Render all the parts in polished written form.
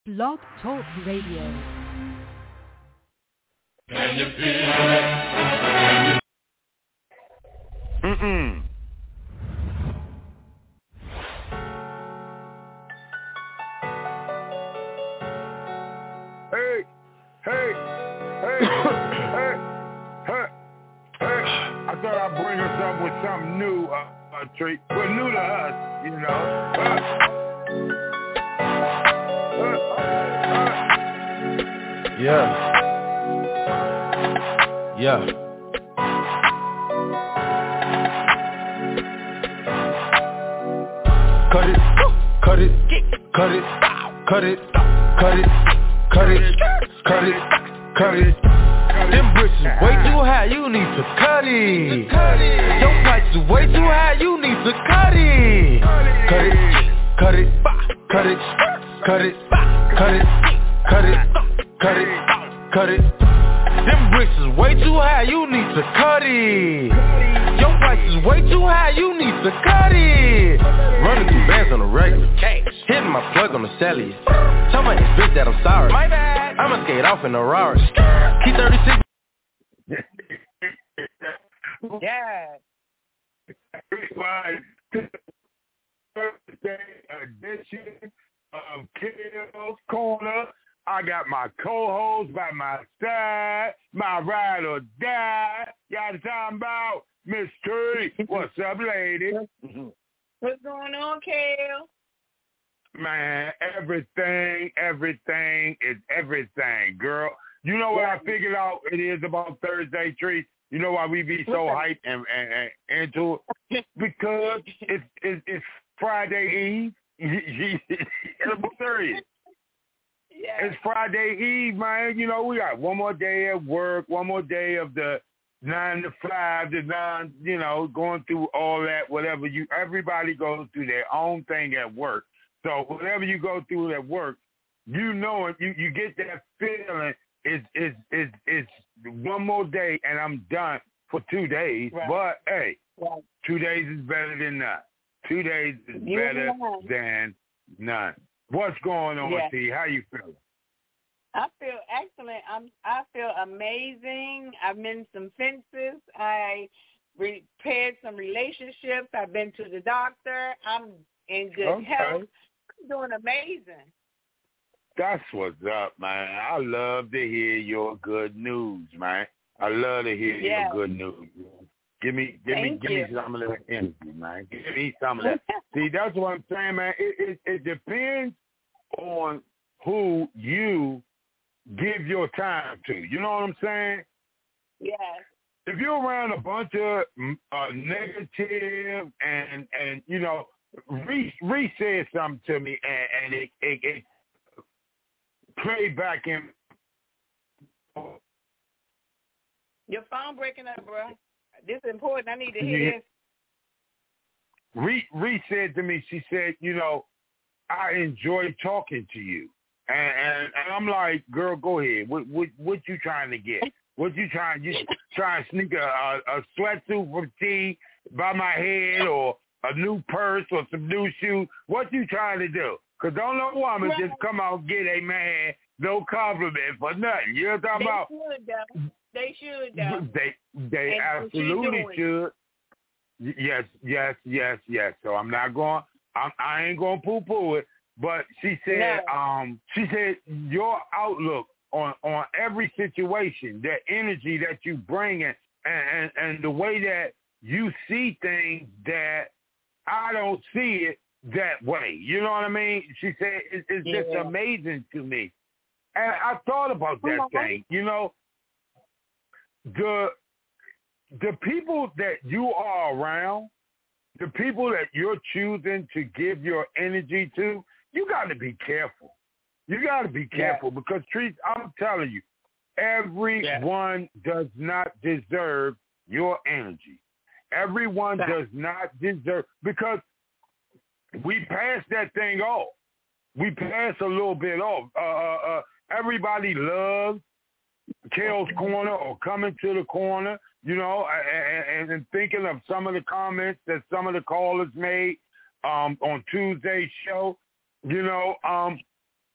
Blog Talk Radio. Can you feel it? Hey, hey, hey, hey, hey, hey. I thought I'd bring us up with something new, treat. Well, new to us, you know. Yeah. Cut it, cut it, cut it, cut it, cut it, cut it, cut it, cut it. Them bricks is way too high, you need to cut it. Your price is way too high, you need to cut it. Cut it, cut it, cut it, cut it, cut it, cut it, cut it, cut it. Them bricks is way too high, you need to cut it. Your price is way too high, you need to cut it. Running through bands on the regular, hitting my plug on the cellular. Tell my ex-bitch that I'm sorry, my bad. I'ma skate off in a Rari. Key 36. Yeah. Thursday edition of Kale's Corner. I got my co-host by my side, my ride or die. Y'all talking about Miss Tree. What's up, lady? What's going on, Kale? Man, everything is everything, girl. You know what I figured out it is about Thursday, Tree? You know why we be so hyped and into it? Because it's Friday Eve. I'm serious. Yeah. It's Friday Eve, man. You know, we got one more day at work, one more day of the 9 to 5 to 9, you know, going through all that, whatever everybody goes through their own thing at work. So whatever you go through at work, you know it, you get that feeling it's one more day and I'm done for 2 days. Right. But hey, 2 days is better than none. 2 days is better than none. What's going on, T? How you feeling? I feel excellent. I feel amazing. I've mended some fences. I repaired some relationships. I've been to the doctor. I'm in good health. I'm doing amazing. That's what's up, man. I love to hear your good news, man. I love to hear your good news. Give me some of that energy, man. Give me some of that. See, that's what I'm saying, man. It depends on who you give your time to. You know what I'm saying? Yes. If you're around a bunch of negative and you know, Reese said something to me and it played back in. Your phone breaking up, bro. This is important. I need to hear this. Reese said to me, she said, you know, I enjoy talking to you. And I'm like, girl, go ahead. What you trying to get? What you trying to sneak a sweatsuit from T by my head or a new purse or some new shoes? What you trying to do? Because don't no woman just come out and get a man no compliment for nothing. You know what I'm talking about? They should, though. They absolutely should. Yes. So I'm not going. I ain't going to poo-poo it. But she said, your outlook on every situation, that energy that you bring in, and the way that you see things that I don't see it that way. You know what I mean? She said it's just amazing to me. And I thought about that thing. You know, the people that you are around, the people that you're choosing to give your energy to, you got to be careful. You got to be careful because, Trees, I'm telling you, everyone does not deserve your energy. Everyone does not deserve, because we pass that thing off. We pass a little bit off. Everybody loves Kale's Corner or coming to the corner, you know, and thinking of some of the comments that some of the callers made on Tuesday's show. You know,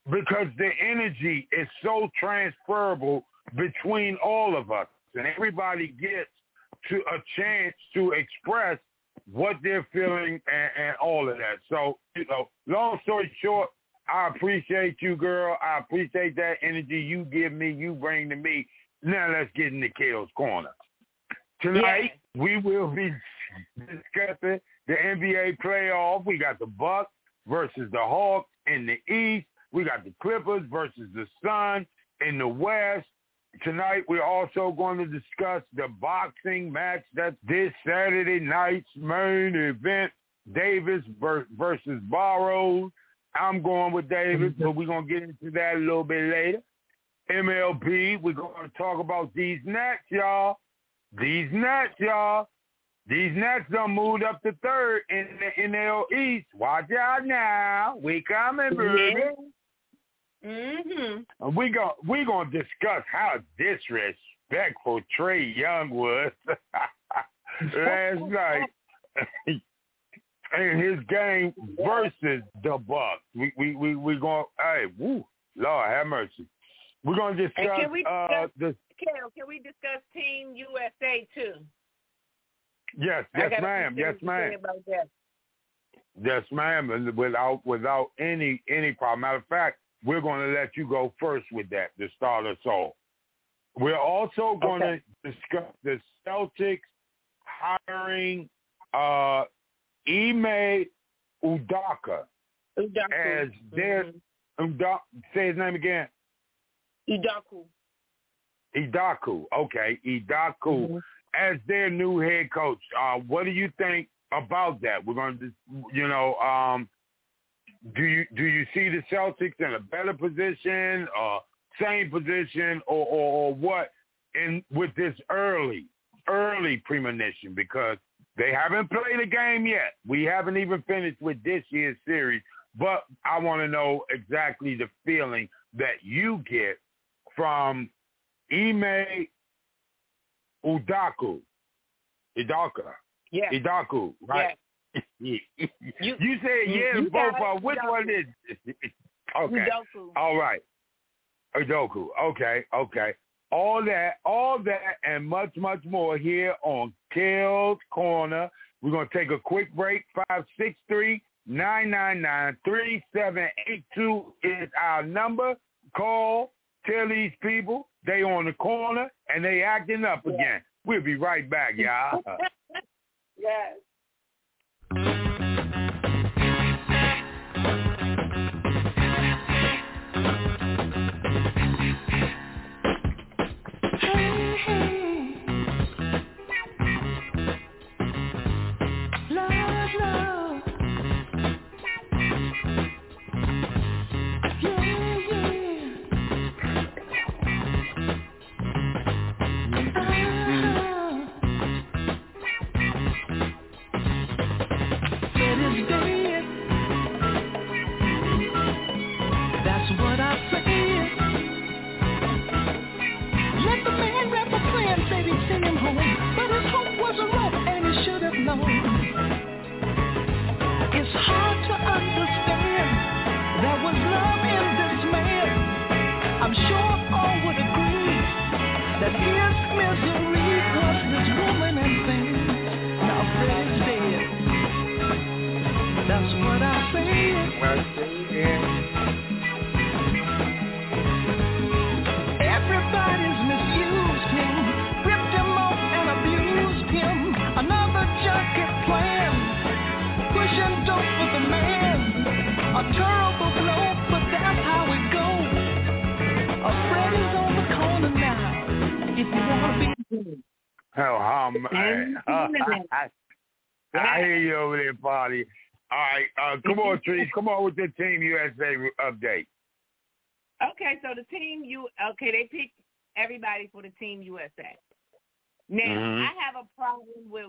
because the energy is so transferable between all of us, and everybody gets to a chance to express what they're feeling and all of that. So, long story short, I appreciate you, girl. I appreciate that energy you give me, you bring to me. Now let's get in the Kale's Corner. Tonight, we will be discussing the NBA playoff. We got the Bucks versus the Hawks in the East. We got the Clippers versus the Suns in the West. Tonight, we're also going to discuss the boxing match that's this Saturday night's main event, Davis versus Barrows. I'm going with Davis, but we're going to get into that a little bit later. MLB, we're going to talk about these Nets, y'all. These Nets done moved up to third in the NL East. Watch out now. We coming, baby. Mm-hmm. We gonna discuss how disrespectful Trae Young was last night in his game versus the Bucks. We going, hey, woo, Lord have mercy. We're gonna discuss can we discuss Team USA too? Yes, ma'am. Yes, ma'am. Yes, ma'am. And without any problem. Matter of fact, we're going to let you go first with that to start us off. We're also going to discuss the Celtics hiring Ime Udoka as their say his name again. Udoka. Okay, Udoka as their new head coach. What do you think about that? We're going to, do you see the Celtics in a better position, same position, or what? In with this early premonition, because they haven't played a game yet. We haven't even finished with this year's series, but I want to know exactly the feeling that you get from Ime Udoka. Yeah. Udoka, right? Yeah. You said both are. Which one is it? Okay. Udoka. All right. Udoka. Okay. All that and much more here on Kale's Corner. We're going to take a quick break. 563-999-3782 is our number. Call. Tell these people they on the corner and they acting up again. We'll be right back, y'all. Yes. I hear you over there, party. All right, come on, Trees. Come on with the Team USA update. Okay, so the they picked everybody for the Team USA. Now, I have a problem with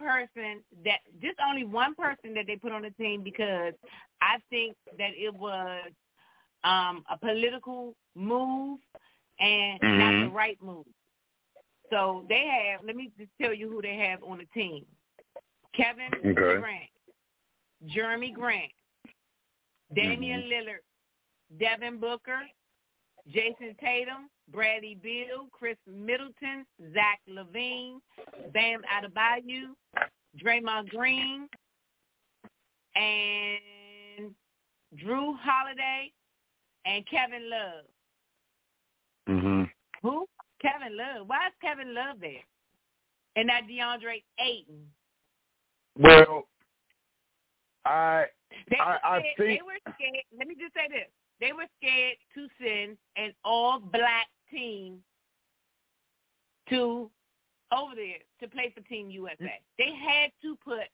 only one person that they put on the team, because I think that it was a political move and not the right move. So they have, let me just tell you who they have on the team. Kevin Durant, Jeremy Grant, Damian Lillard, Devin Booker, Jason Tatum, Bradley Beal, Chris Middleton, Zach LaVine, Bam Adebayo, Draymond Green, and Drew Holiday, and Kevin Love. Mm-hmm. Who? Kevin Love. Why is Kevin Love there? And not DeAndre Ayton. Well, I They think were scared. Let me just say this. They were scared to send an all-black team over there to play for Team USA. They had to put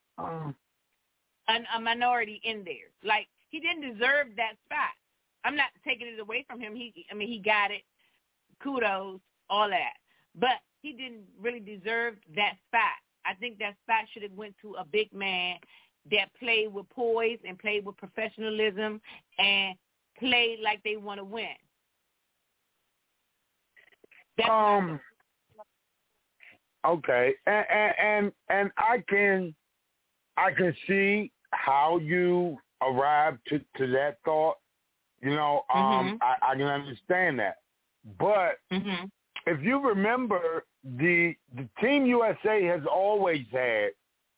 a minority in there. Like, he didn't deserve that spot. I'm not taking it away from him. He got it. Kudos, all that. But he didn't really deserve that spot. I think that spot should have went to a big man that played with poise and played with professionalism and played like they want to win. Okay, and I can see how you arrived to that thought. You know, I can understand that. But if you remember, the Team USA has always had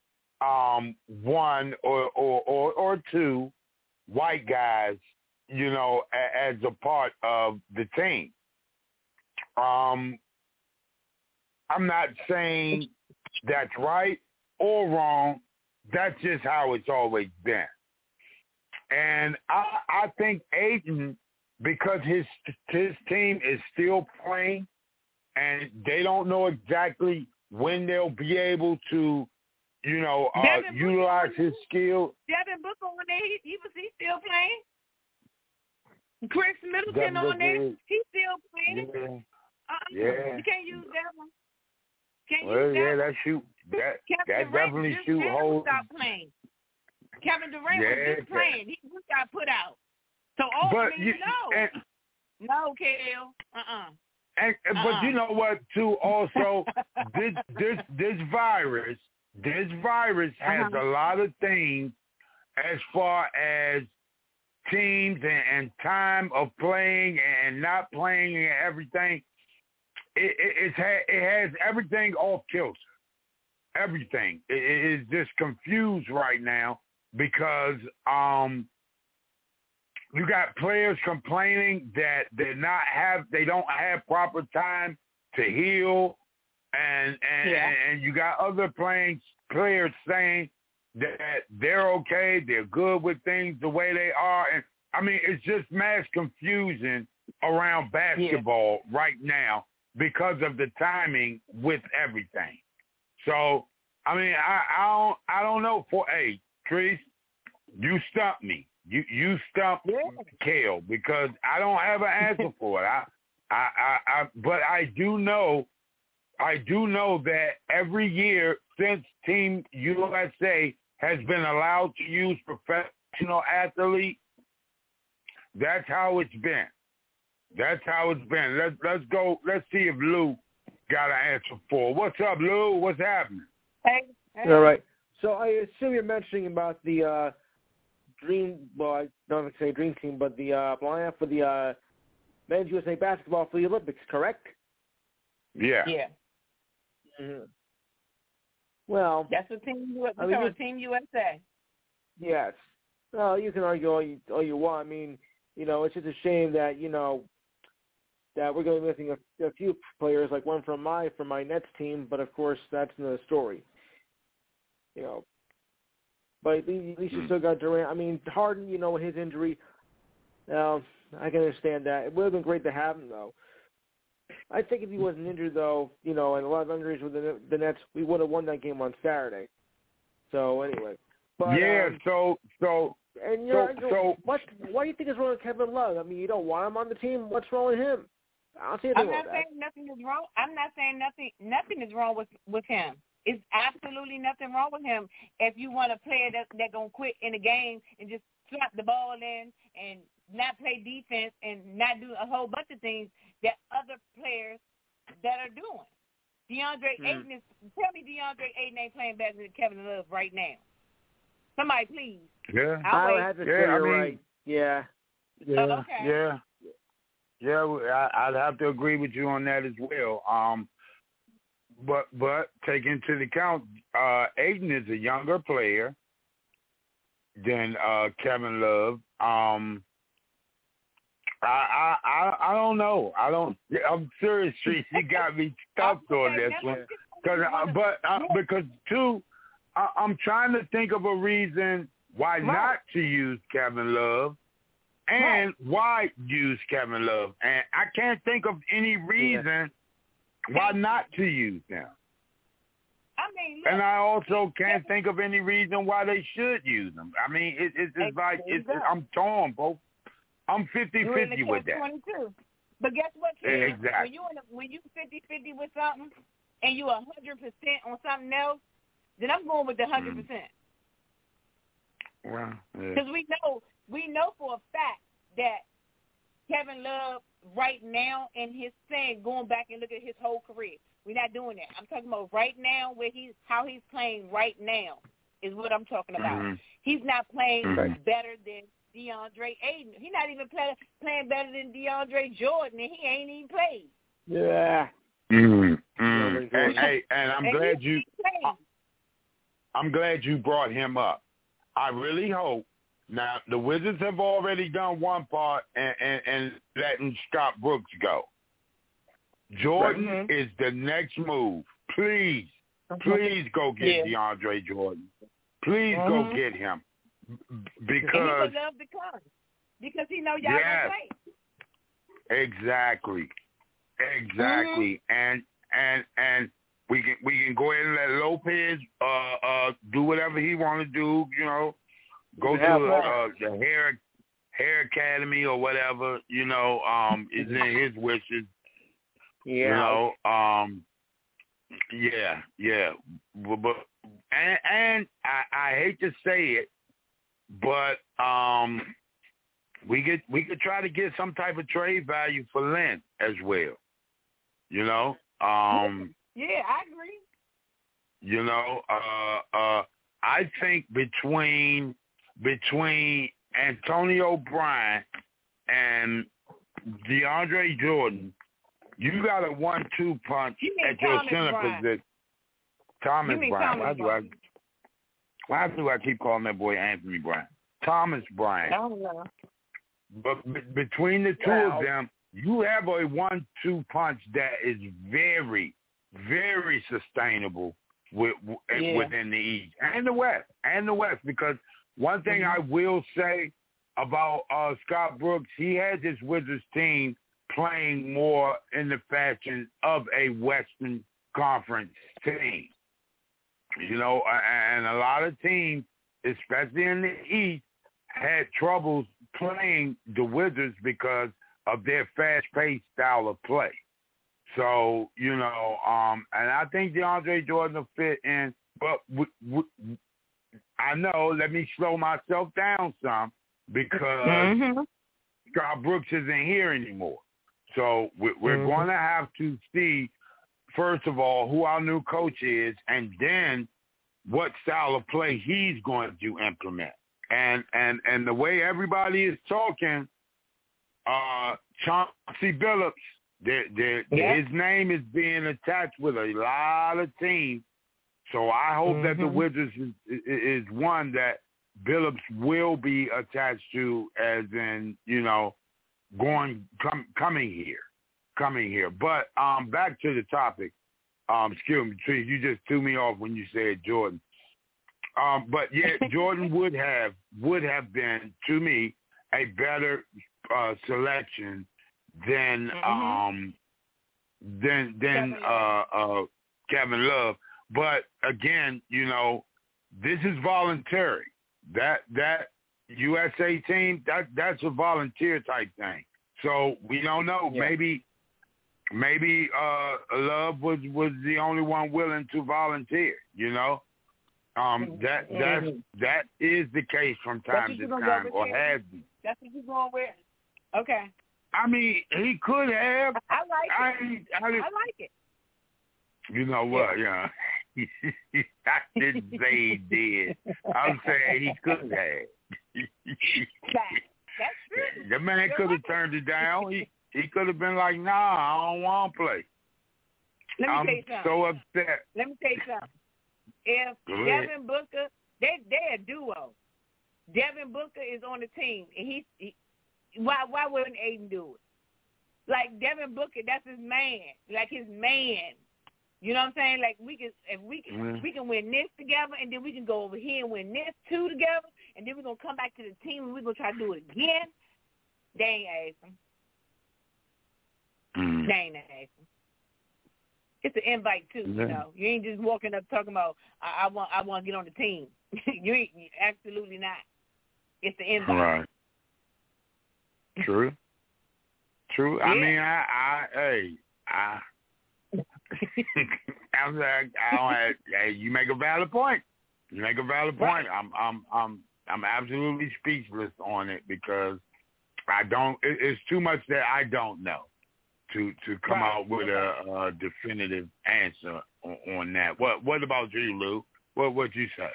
one or two white guys, you know, as a part of the team. I'm not saying that's right or wrong. That's just how it's always been. And I think Ayton, because his team is still playing and they don't know exactly when they'll be able to, you know, utilize his skill. Devin Booker on there, he still playing. Chris Middleton on there, he's still playing. Yeah. You can't use that one. That definitely shoot holes. Stop playing. Kevin Durant was just playing. He just got put out. So no, Kel. But you know what? Too. Also, this virus has a lot of things as far as teams and time of playing and not playing and everything. It has everything off kilter. Everything. It is just confused right now because you got players complaining that they don't have proper time to heal, and you got other players saying that they're okay, they're good with things the way they are, and I mean it's just mass confusion around basketball right now because of the timing with everything. So I mean I don't know. Treese, you stumped me. You stumped Kel because I don't have an answer for it. But I do know that every year since Team USA has been allowed to use professional athletes, that's how it's been. Let's go. Let's see if Lou got an answer for it. What's up, Lou? What's happening? Hey. All right. So I assume you're mentioning about the Dream. Well, I don't want to say Dream Team, but the lineup for the men's USA basketball for the Olympics, correct? Yeah. Yeah. Mm-hmm. Well, that's what Team USA. Yes. Well, you can argue all you want. I mean, you know, it's just a shame that that we're going to be missing a few players, like one from my Nets team, but of course that's another story. You know, but at least you still got Durant. I mean, Harden, you know, with his injury, I can understand that. It would have been great to have him, though. I think if he wasn't injured, though, you know, and a lot of injuries with the Nets, we would have won that game on Saturday. So anyway, but yeah. Why do you think is wrong with Kevin Love? I mean, you don't want him on the team. What's wrong with him? I don't see anything wrong with that. Saying nothing is wrong. I'm not saying nothing is wrong with him. It's absolutely nothing wrong with him. If you want a player that gonna quit in the game and just slap the ball in and not play defense and not do a whole bunch of things that other players that are doing. DeAndre Ayton ain't playing better than Kevin Love right now. Somebody please. Yeah. I have to say you're right. Yeah. Yeah, okay. yeah. I'd have to agree with you on that as well. But take into account, Aiden is a younger player than Kevin Love. I don't know. I'm serious, Trees. You got me stumped on this one. Because too, I'm trying to think of a reason why not to use Kevin Love, and why use Kevin Love, and I can't think of any reason why not to use them. I mean, look, and I also can't think of any reason why they should use them. I mean, it's like I'm torn, both. I'm 50-50 with that. 22. But guess what, kid? Exactly. When you 50-50 with something and you 100% on something else, then I'm going with the 100%. Well, because we know for a fact that Kevin Love right now in his thing, going back and look at his whole career, we're not doing that. I'm talking about right now how he's playing right now is what I'm talking about. Mm-hmm. He's not playing better than DeAndre Ayton. He's not even playing better than DeAndre Jordan, and he ain't even played. Yeah. And I'm glad you brought him up. I really hope. Now, the Wizards have already done one part and letting Scott Brooks go. Jordan is the next move. Please go get DeAndre Jordan. Please go get him. Because he would love to come. Because he know y'all gonna play. Exactly. And we can go ahead and let Lopez do whatever he want to do, you know. Go to the hair academy or whatever, you know, is in his wishes. Yeah. You know, But I hate to say it, but we could try to get some type of trade value for Lynn as well. You know? Yeah, I agree. You know, I think between Antonio Bryant and DeAndre Jordan, you got a 1-2 punch at your center position. Thomas Bryant. Why do I keep calling that boy Anthony Bryant? Thomas Bryant. I don't know. But between the two of them, you have a 1-2 punch that is very, very sustainable within the East and the West. Because one thing I will say about Scott Brooks, he has his Wizards team playing more in the fashion of a Western Conference team. You know, and a lot of teams, especially in the East, had troubles playing the Wizards because of their fast-paced style of play. So, you know, and I think DeAndre Jordan will fit in, but I know, let me slow myself down some because Scott Brooks isn't here anymore. So we're going to have to see, first of all, who our new coach is, and then what style of play he's going to implement. And the way everybody is talking, Chauncey Billups, his name is being attached with a lot of teams. So I hope that the Wizards is one that Billups will be attached to, as in, you know, coming here. But back to the topic. Excuse me, Tree, you just threw me off when you said Jordan. But yeah, Jordan would have been, to me, a better selection than Kevin Love. But again, you know, this is voluntary. That USA team, that's a volunteer type thing. So we don't know. Yeah. Maybe Love was the only one willing to volunteer, you know. That is the case from time to time, or has been. That's what you're going with. Okay. I mean, he could have. I like it. I like it. You know what? Yeah. I didn't say he did. I'm saying he could have. That's true. The man could have turned it down. He could have been like, nah, I don't want to play. Let me I'm tell you something. so upset. Let me tell you something. If Devin Booker, they're a duo. Devin Booker is on the team, and he why wouldn't Aiden do it? Like Devin Booker, that's his man. Like his man. You know what I'm saying? Like we can win this together, and then we can go over here and win this two together, and then we're gonna come back to the team and we're gonna try to do it again. They ain't asking. They ain't asking. It's an invite too. You know, you ain't just walking up talking about I want to get on the team. you ain't absolutely not. It's the invite. Right. True. Yeah. I mean, I'm like, hey, you make a valid point. Right. I'm absolutely speechless on it because I don't. It's too much that I don't know to come out with a definitive answer on that. What about you, Lou? What'd you say?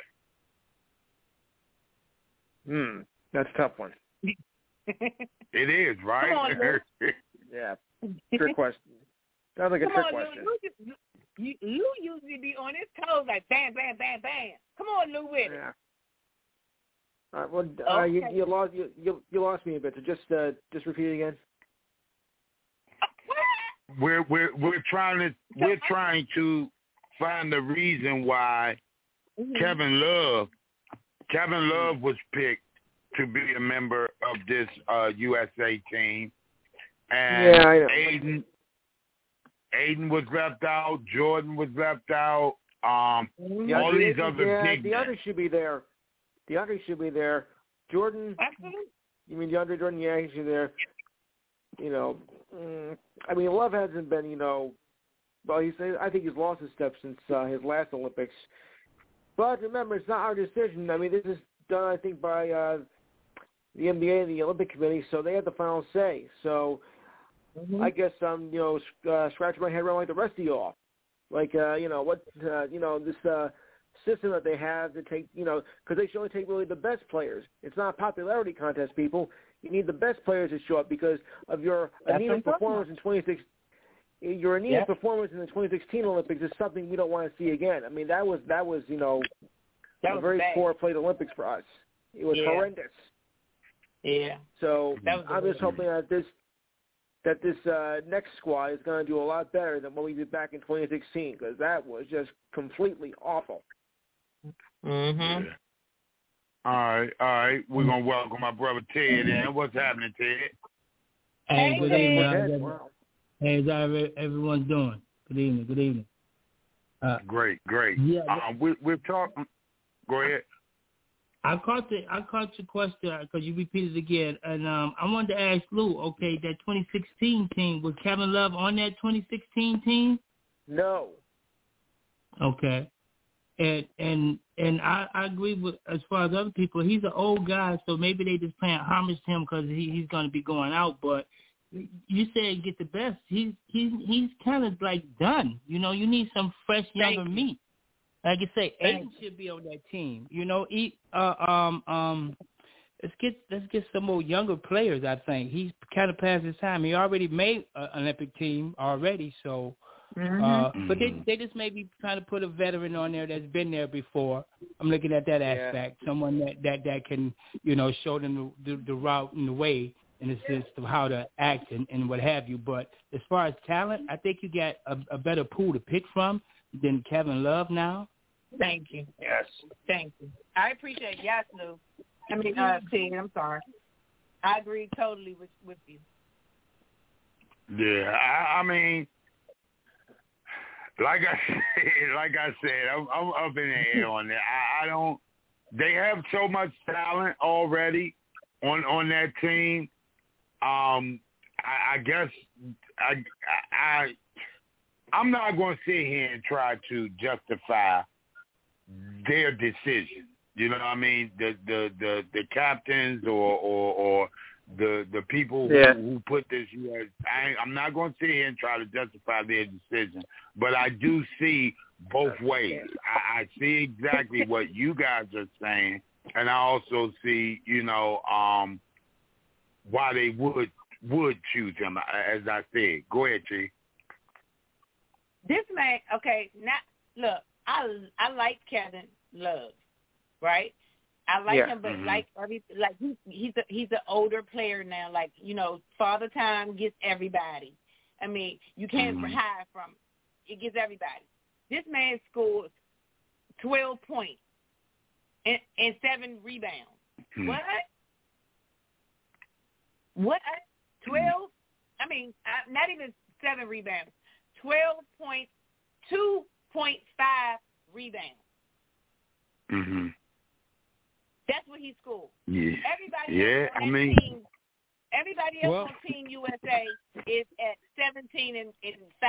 That's a tough one. It is, right? Come on, Lou. Yeah. Trick question. Sounds like a trick question. Lou usually be on his toes like bam, bam, bam, bam. Come on, Lou, with it. Yeah. All right. Well, okay. you lost me a bit. So just repeat it again. We're trying to find the reason why Kevin Love was picked to be a member of this USA team, and I know. Aiden was left out. Jordan was left out. All these other big. DeAndre should be there. Jordan. Absolutely. You mean DeAndre Jordan? Yeah, he should be there. You know, I mean, Love hasn't been, well, I think he's lost his step since his last Olympics. But remember, it's not our decision. I mean, this is done, I think, by the NBA and the Olympic Committee, so they have the final say. So I guess I'm, scratching my head around like the rest of you all. Like, this system that they have to take, because they should only take really the best players. It's not a popularity contest, people. You need the best players to show up because of your anemic performance in 2016. Your anemic performance in the 2016 Olympics is something we don't want to see again. I mean, that was a very poor played Olympics for us. It was horrendous. Yeah. So I'm just hoping that this next squad is going to do a lot better than what we did back in 2016 because that was just completely awful. Mm-hmm. Yeah. All right. We're going to welcome my brother Ted in. What's happening, Ted? Hey, good evening. Hey, how's everyone's doing? Good evening. Great. Yeah. We're talking. Go ahead. I caught your question because you repeated it again, and I wanted to ask Lou. Okay, that 2016 team, was Kevin Love on that 2016 team? No. Okay. And I agree with as far as other people. He's an old guy, so maybe they just paying homage to him because he's going to be going out. But you said get the best. He's kind of like done. You need some fresh younger meat. Like I say, Aiden should be on that team. Let's get some more younger players. I think he's kind of past his time. He already made an Olympic team already, so. But they just maybe trying to put a veteran on there that's been there before. I'm looking at that aspect, someone that can show them the route and the way in the sense of how to act and what have you. But as far as talent, I think you got a better pool to pick from than Kevin Love now. Thank you. Yes. Thank you. I appreciate it. Yes, Lou. I mean, Ted, I'm sorry. I agree totally with you. Yeah, I mean, like I said, I'm up in the air on that. I don't. They have so much talent already on that team. I guess I'm not going to sit here and try to justify their decision. You know what I mean? The captains or the people who put this. I'm not going to sit here and try to justify their decision, but I do see both ways. I see exactly what you guys are saying, and I also see, why they would choose him. As I said, go ahead, G. This man, okay. Now look, I like Kevin Love, right? I like him, but he's an older player now. Like, you know, Father Time gets everybody. I mean, you can't hide from it. It gets everybody. This man scored 12 points and 7 rebounds. What? 12? I mean, not even 7 rebounds. 12 points, 2.5 rebounds. Mm-hmm. That's what he scored. Yeah. Everybody else on Team USA is at 17 and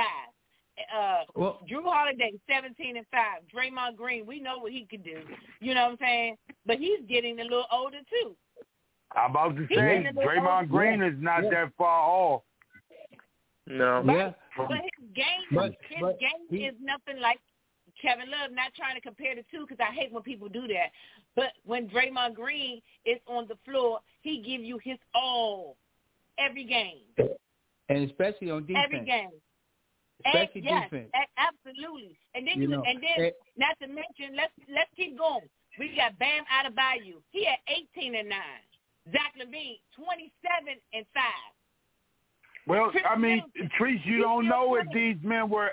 5. Drew Holiday, 17 and 5. Draymond Green, we know what he could do. You know what I'm saying? But he's getting a little older too. I'm about to say Draymond Green is not that far off. No. But his game is nothing like Kevin Love. Not trying to compare the two because I hate when people do that. But when Draymond Green is on the floor, he gives you his all every game. And especially on defense. Every game. Especially defense. Absolutely. And then not to mention, let's keep going. We got Bam Adebayo. He had 18 and 9. Zach LaVine, 27 and 5. Well, I mean, Treese, you don't know if these men were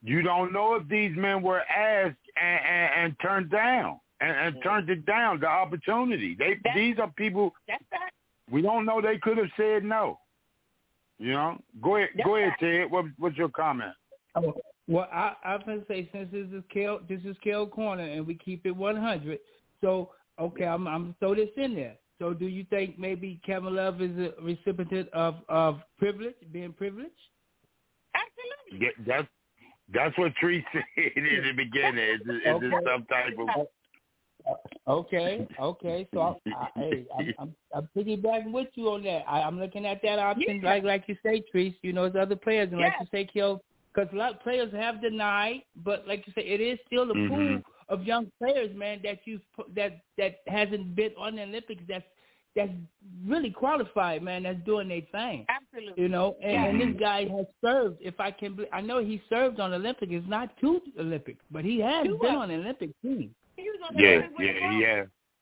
asked and turned down and turned it down, the opportunity. These are people. That's right. We don't know. They could have said no. You know, go ahead, Ted. What's your comment? Well, I'm gonna say, since this is Kel Corner and we keep it 100. So okay, I'm throw this in there. So do you think maybe Kevin Love is a recipient of privilege, being privileged? Absolutely. Yeah, that's what Tree said in the beginning. It's some type of. Okay. So I'm piggybacking with you on that. I'm looking at that option, like you say, Treese. You know, there's other players, and like you say, Kel, because a lot of players have denied, but like you say, it is still a pool of young players, man, that hasn't been on the Olympics. That's really qualified, man. That's doing their thing. Absolutely. You know, and this guy has served. If I can, I know he served on Olympics. It's not 2 Olympics, but he has been on an Olympic team. Yeah.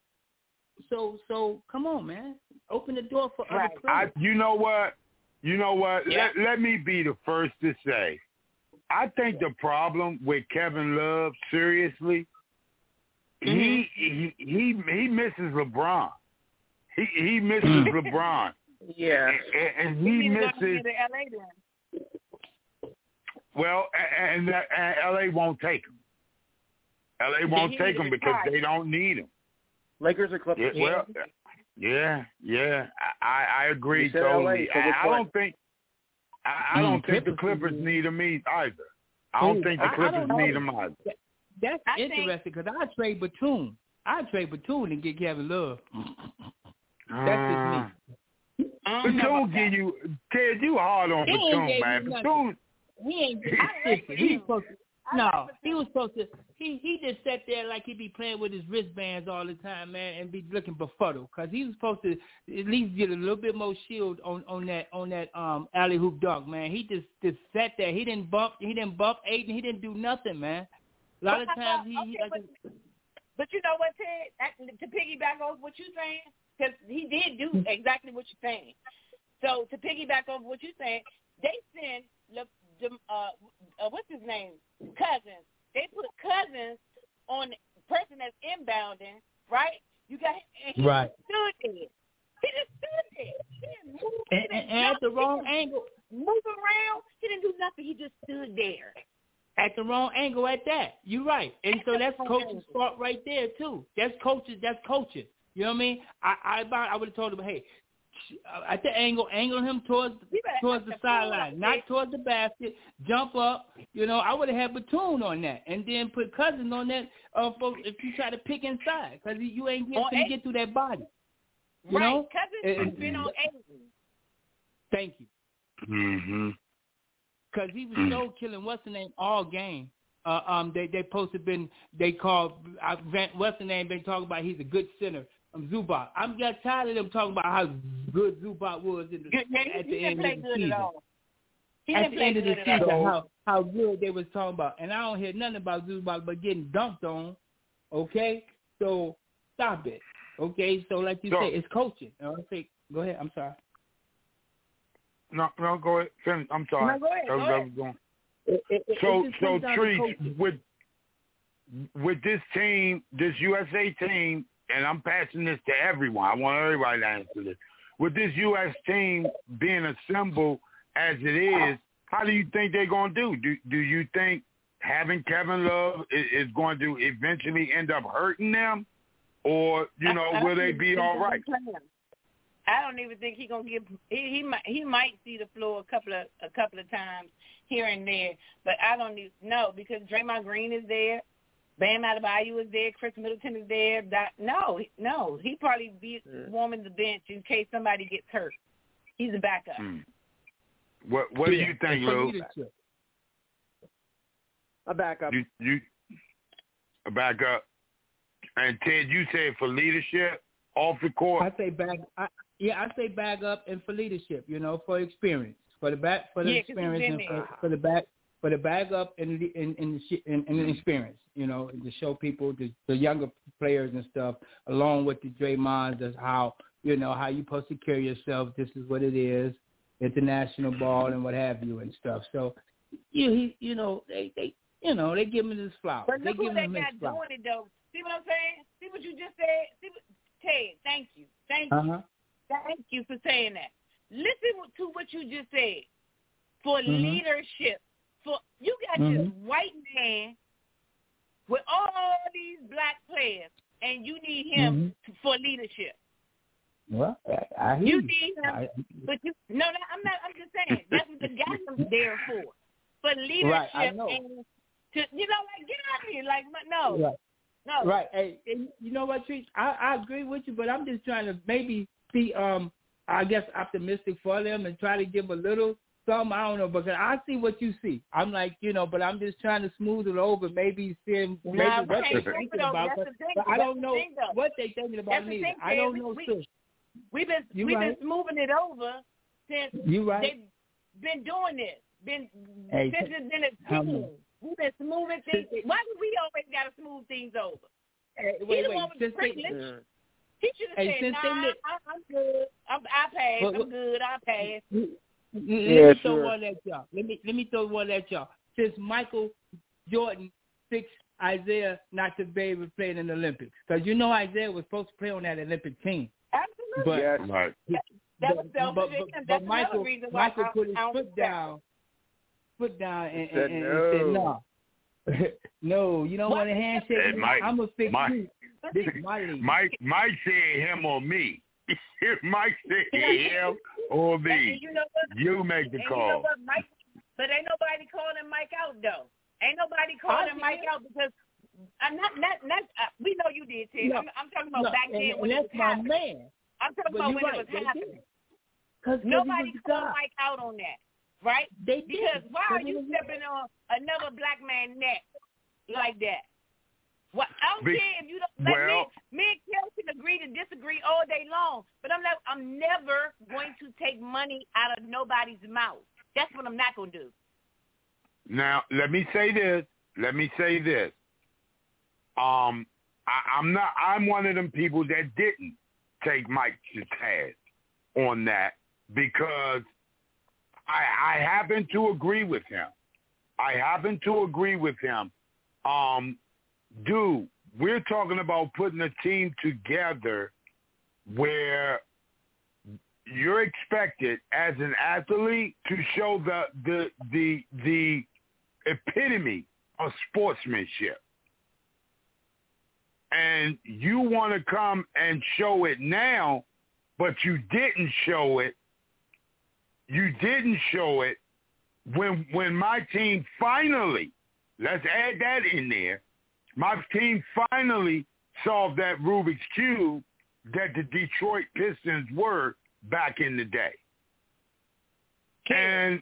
So come on, man. Open the door for other players. You know what? Yeah. Let me be the first to say, I think the problem with Kevin Love, seriously, he misses LeBron. He misses LeBron. Yeah. And he misses. Well, and LA won't take him. LA won't take him because they don't need him. Lakers or Clippers? Yeah. I agree totally. I don't think the Clippers need him either. I don't think the Clippers need him either. That's interesting because I trade Batum. And get Kevin Love. That's just me. Batum give you, Ted, you hard on Batum, man. Batum. He was supposed to. He just sat there like he'd be playing with his wristbands all the time, man, and be looking befuddled because he was supposed to at least get a little bit more shield on that alley hoop dunk, man. He just sat there. He didn't bump Aiden. He didn't do nothing, man. A lot of times But you know what, Ted? To piggyback off what you're saying, because he did do exactly what you're saying. So to piggyback off what you're saying, they send what's his name? Cousins. They put Cousins on the person that's inbounding, right? You got and he stood there. He just stood there. He didn't move. And at the wrong angle. Move around. He didn't do nothing. He just stood there. At the wrong angle at that. You're right. And so that's coach's fault right there too. That's coaching. You know what I mean? I would have told him, hey, at the angle him towards the sideline, not towards the basket. Jump up. You know, I would have had Batum on that, and then put Cousins on that. If you try to pick inside, because you ain't going to get through that body. You know? Cousins has been on Aiden. Thank you. Mm-hmm. Because he was so killing what's the name all game. They supposed to been they called what's the name been talking about he's a good center. Zubac. I'm got tired of them talking about how good Zubac was at the end of the season. At the end of the season, how good they was talking about. And I don't hear nothing about Zubac but getting dunked on, okay? So stop it, okay? So like you say, it's coaching. Go ahead. I'm sorry. No, go ahead. Finish. I'm sorry. No, go ahead. So Tree, with this team, this USA team, and I'm passing this to everyone. I want everybody to answer this. With this U.S. team being assembled as it is, how do you think they're going to do? Do you think having Kevin Love is going to eventually end up hurting them? Or, will they be all right? I don't even think he's gonna give. He might see the floor a couple of times here and there, but I don't know because Draymond Green is there, Bam Adebayo is there, Chris Middleton is there. No, he probably be warming the bench in case somebody gets hurt. He's a backup. What do you think, Lou? A backup. You a backup. And Ted, you said for leadership off the court. I say back. I say back up and for leadership. For experience, for the experience, and for the back up and the experience. To show people the younger players and stuff, along with the Draymonds, that's how how you supposed to carry yourself. This is what it is, international ball and what have you and stuff. So, they give him his flowers. But look they who they got doing it though. See what I'm saying? See what you just said? Ted, thank you. Thank you for saying that. Listen to what you just said. For leadership. You got this white man with all these black players, and you need him for leadership. Well, I hear you. need him, but I'm not. I'm just saying that's what the guy's there for leadership. Right, I know. And to get out of here. No. Right. No. Right. Hey, you know what, Trees? I agree with you, but I'm just trying to maybe be, I guess, optimistic for them and try to give a little something. I don't know, because I see what you see. I'm like, but I'm just trying to smooth it over, maybe seeing what they're thinking about. But I don't know what they're thinking about either. I don't know, sis. We've been smoothing it over since they've been doing this. Since it's been a team. We've been smoothing things. Why do we always got to smooth things over? He's the one with the privilege. He should have said, I'm good. I pass. I'm good. I pass. Let me throw one at y'all. Let me throw one at y'all. Since Michael Jordan fixed Isaiah not to be able to play in the Olympics, because Isaiah was supposed to play on that Olympic team. Absolutely. But Michael put his foot down. And said no. No, you don't want a handshake. I'm going to fix you. This is my league. Mike said him or me. Mike said him or me. You make the call. But ain't nobody calling Mike out, though. Ain't nobody calling Mike out because we know you did, Ted. No, I'm talking about back then when it was happening. Man. I'm talking about when it was happening. Nobody called Mike out on that. Right? Because why are you stepping on another black man's neck like that? Well, I don't care if you don't me and Kel can agree to disagree all day long, but I'm never going to take money out of nobody's mouth. That's what I'm not going to do. Now, let me say this. I'm one of them people that didn't take Mike to task on that because I happen to agree with him. Dude, we're talking about putting a team together where you're expected as an athlete to show the epitome of sportsmanship. And you want to come and show it now, but you didn't show it. You didn't show it when my team finally, let's add that in there, my team finally solved that Rubik's Cube that the Detroit Pistons were back in the day. And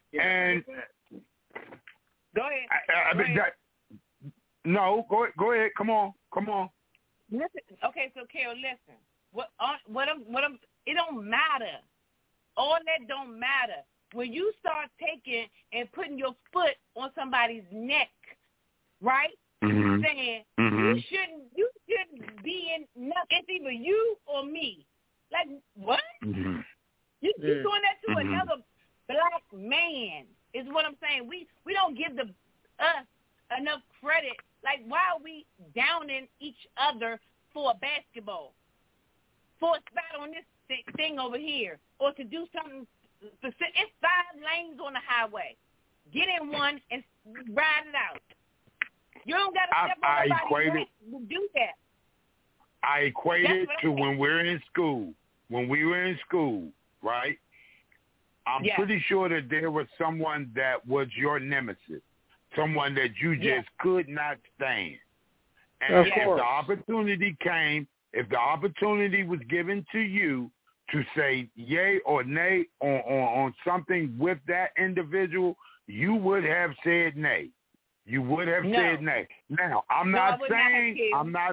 go ahead. Go ahead. Come on. Listen. Okay, so Carol, listen. it don't matter. All that don't matter. When you start taking and putting your foot on somebody's neck, right? Saying you shouldn't be in nothing. It's either you or me. Like what? You doing that to another black man is what I'm saying. We don't give us enough credit. Like, why are we downing each other for a basketball, for a spot on this thing over here, or to do something specific? It's 5 lanes on the highway. Get in one and ride it out. You don't got to step on nobody's back to do that. I equate it to when we're in school. When we were in school, right? I'm pretty sure that there was someone that was your nemesis, someone that you just could not stand. And if the opportunity came, if the opportunity was given to you to say yay or nay on something with that individual, you would have said nay. You would have said nay. Now, I'm not saying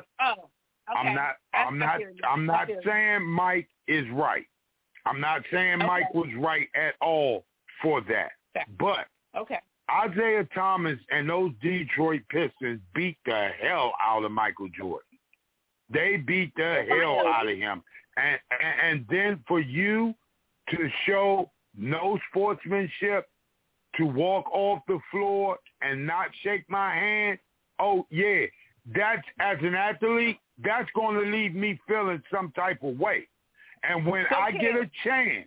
saying Mike is right. I'm not saying Mike was right at all for that. But Isaiah Thomas and those Detroit Pistons beat the hell out of Michael Jordan. They beat the hell out of him. And then for you to show no sportsmanship, to walk off the floor and not shake my hand, that's, as an athlete, that's going to leave me feeling some type of way. And when I get a chance,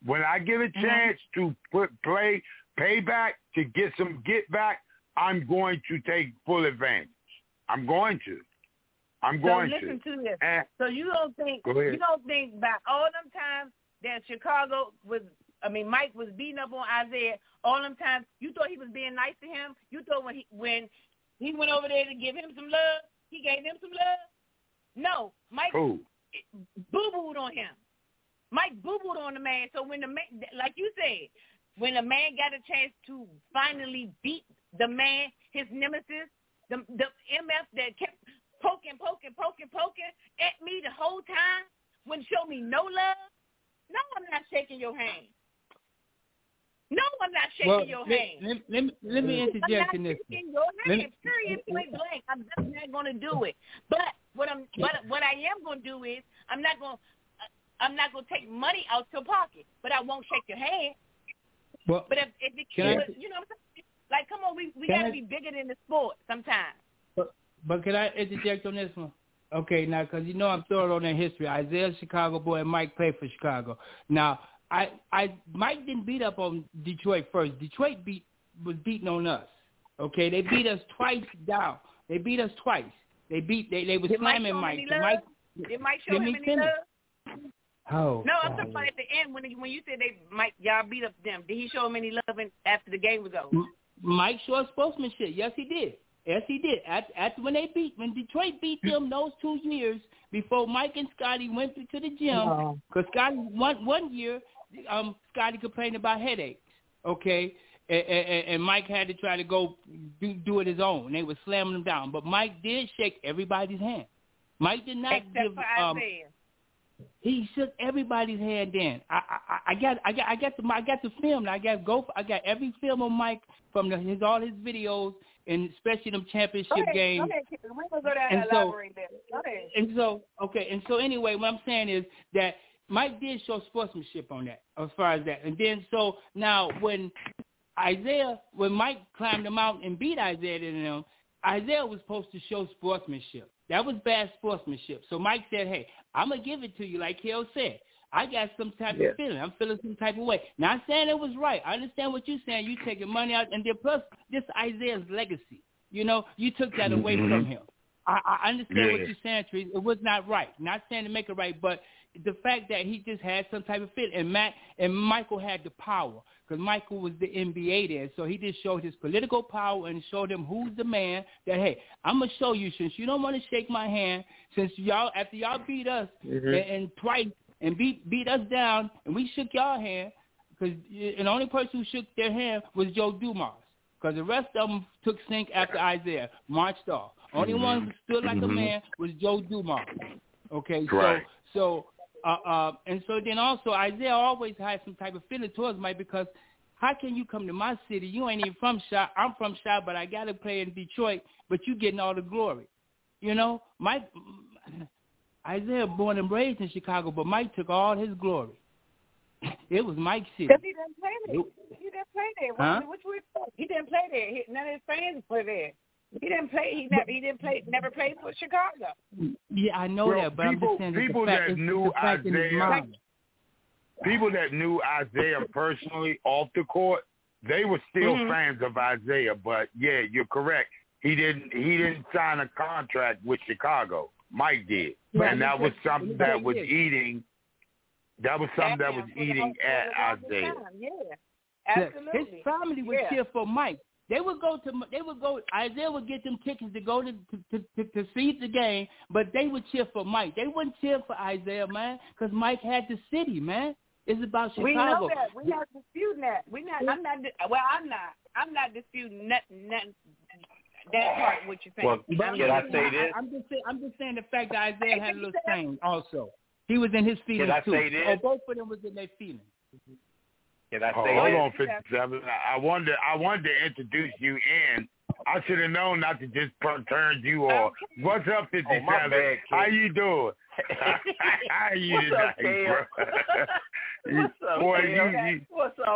to pay back, to get some get back, I'm going to take full advantage. I'm going to. Listen to this. So you don't think about all them times that Mike was beating up on Isaiah, all them times you thought he was being nice to him? You thought when he went over there to give him some love, he gave him some love? No, Mike boo-booed on him. Mike boo-booed on the man. So when the man, like you said, when the man got a chance to finally beat the man, his nemesis, the MF that kept poking at me the whole time, wouldn't show me no love, no, I'm not shaking your hand. No, I'm not shaking your hand. Let me interject in this. I'm not shaking your hand, period, point blank. I'm just not going to do it. But what I am going to do is I'm not going to take money out your pocket, but I won't shake your hand. Well, but if it you know what I'm saying? Like, come on, we got to be bigger than the sport sometimes. But can I interject on this one? Okay, now, because I'm throwing on that history. Isaiah's Chicago boy and Mike played for Chicago. Now, Mike didn't beat up on Detroit first. Detroit was beating on us. Okay, they beat us twice down. They beat us twice. They were slamming Mike. Did Mike show him any love? Oh. No, I'm talking about at the end when you said y'all beat up them. Did he show him any love after the game was over? Mike showed sportsmanship. Yes, he did. When Detroit beat them those 2 years before Mike and Scotty went to the gym, because Scotty one year, Scotty complained about headaches. Okay, and Mike had to try to go do it his own. They were slamming him down, but Mike did shake everybody's hand. Mike did not except for Isaiah. He shook everybody's hand. Then I got the film. I got every film of Mike from all his videos, and especially them championship games. Okay, we're gonna go down and elaborate there. Okay. And so anyway, what I'm saying is that Mike did show sportsmanship on that, as far as that. And then so now when Mike climbed him out and beat Isaiah, Isaiah was supposed to show sportsmanship. That was bad sportsmanship. So Mike said, hey, I'm going to give it to you like Kel said. I got some type of feeling. I'm feeling some type of way. Not saying it was right. I understand what you're saying. You taking money out. And then plus, this Isaiah's legacy. You took that away from him. I understand what you're saying, Teresa. It was not right. Not saying to make it right, but the fact that he just had some type of feeling. And Michael had the power, because Michael was the NBA there. So he just showed his political power and showed him who's the man that, hey, I'm going to show you, since you don't want to shake my hand, since after y'all beat us and twice and beat us down, and we shook y'all hand, and the only person who shook their hand was Joe Dumars, because the rest of them took sink after Isaiah, marched off. Only one who stood like a man was Joe Dumars. Okay, right. And so then also Isaiah always had some type of feeling towards Mike because how can you come to my city? You ain't even from Chi. I'm from Chi, but I got to play in Detroit, but you getting all the glory. You know, Isaiah born and raised in Chicago, but Mike took all his glory. It was Mike's city. Because he didn't play there. He didn't play there. Huh? He didn't play there. None of his fans were there. He didn't play. Never played for Chicago. Yeah, I know that, but I'm just saying people that knew Isaiah, people that knew Isaiah personally off the court, they were still fans of Isaiah. But yeah, you're correct. He didn't sign a contract with Chicago. Mike did, and that was something that was eating. That was something that was eating at Isaiah. Yeah, absolutely. His family would cheer for Mike. Isaiah would get them tickets to go to see the game, but they would cheer for Mike. They wouldn't cheer for Isaiah, man, because Mike had the city, man. It's about Chicago. We know that. We're not disputing that. I'm not disputing nothing. That part, what you're saying. Well, can I say this? I'm just saying the fact that Isaiah had a little stain also. He was in his feelings too. Can I say this? Oh, both of them was in their feelings. Can I say hold on, 57. I wanted to introduce you in. I should have known not to just turn you off. What's up, 57? my bad, how you doing? How you What's tonight, up, Cam? bro? What's up, boy, Cam? What's up,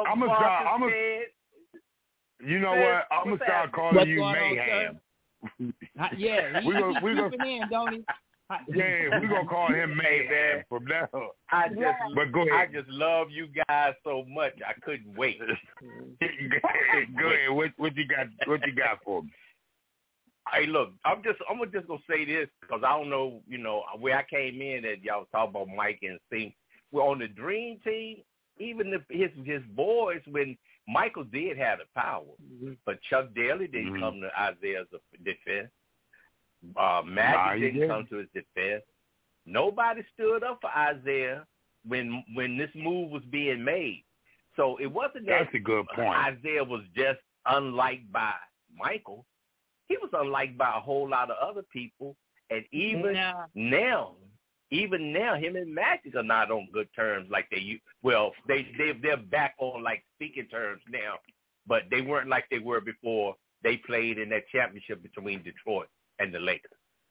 you know what? I'm gonna start calling you Mayhem. Yeah, we gonna in, don't he? Yeah, we're going to call him Mayhem from now on. But go ahead. I just love you guys so much. I couldn't wait. Go ahead. What you got for me? Hey, look, I'm just going to say this because I don't know, where I came in that y'all was talking about Mike and Steve. We're on the Dream Team. Even his boys, when Michael did have the power, but Chuck Daly didn't come to Isaiah's defense. Magic didn't come to his defense. Nobody stood up for Isaiah when this move was being made. So it wasn't that that's a good point. Isaiah was just unliked by Michael. He was unliked by a whole lot of other people. And even now, him and Magic are not on good terms like they used. Well, they're back on like speaking terms now, but they weren't like they were before they played in that championship between Detroit and the Lakers.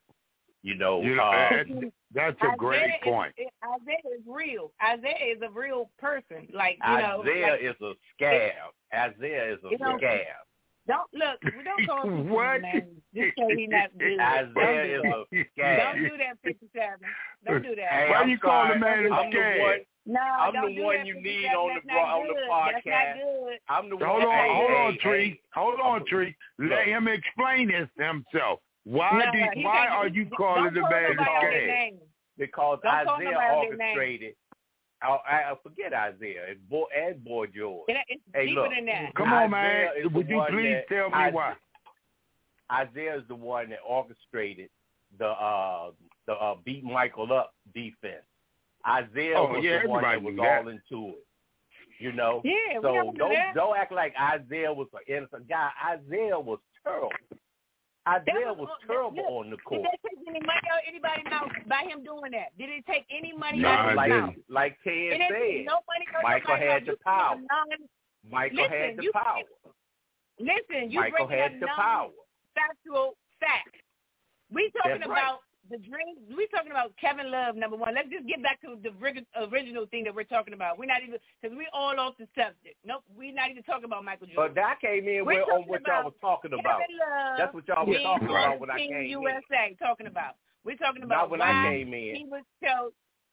That's a great point. Isaiah is real. Isaiah is a real person. Isaiah is a scab. Isaiah is a scab. We don't call him what? Just say he's not good. Isaiah is a scab. Don't do that, 57. Don't do that. Hey, why you call the man a scab? I'm the one you need on the podcast. That's not good. I'm the one. Hold on, Tree. Hold on, Tree. Let him explain this himself. Why are you calling the man a scab? Because Isaiah orchestrated. I forget Isaiah and Boy George. It's deeper than that. Come on, man. Would you please tell me why? Isaiah is the one that orchestrated the beat Michael up defense. Isaiah was the one that was all into it. Yeah, so don't act like Isaiah was an innocent guy. Isaiah was terrible. Isaiah was terrible on the court. Did they take any money out of anybody's mouth by him doing that? Did it take any money out of his mouth? Like Ted said, Michael had the power. Michael had the power. Listen, you Michael had the power. Factual facts. We talking about the dream. We talking about Kevin Love, number one. Let's just get back to the original thing that we're talking about. We're not even, because we're all off the subject. Nope, we're not even talking about Michael Jordan. But that came in on what y'all was talking about. That's what y'all was talking about when I came in. USA talking about. We're talking about not when I came in. He was so.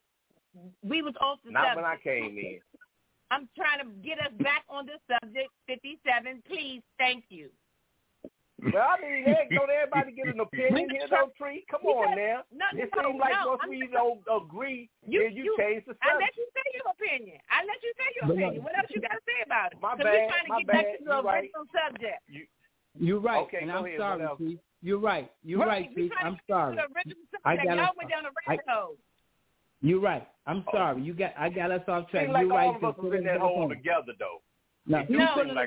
We was off the subject. Not when I came in. I'm trying to get us back on the subject. 57, please. Thank you. Well, I mean, don't everybody get an opinion here, though, Tree? Come on now. It seems like once we don't agree, then you change the subject. I let you say your opinion. What else you got to say about it? My bad. We're trying to get back to the original subject. You're right. Okay, and I'm sorry, Steve. You're right. Steve. I'm sorry. Y'all went down the rabbit hole. You're right. I'm sorry. I got us off track. You're right. All of us was in that hole together, though. No, all of us in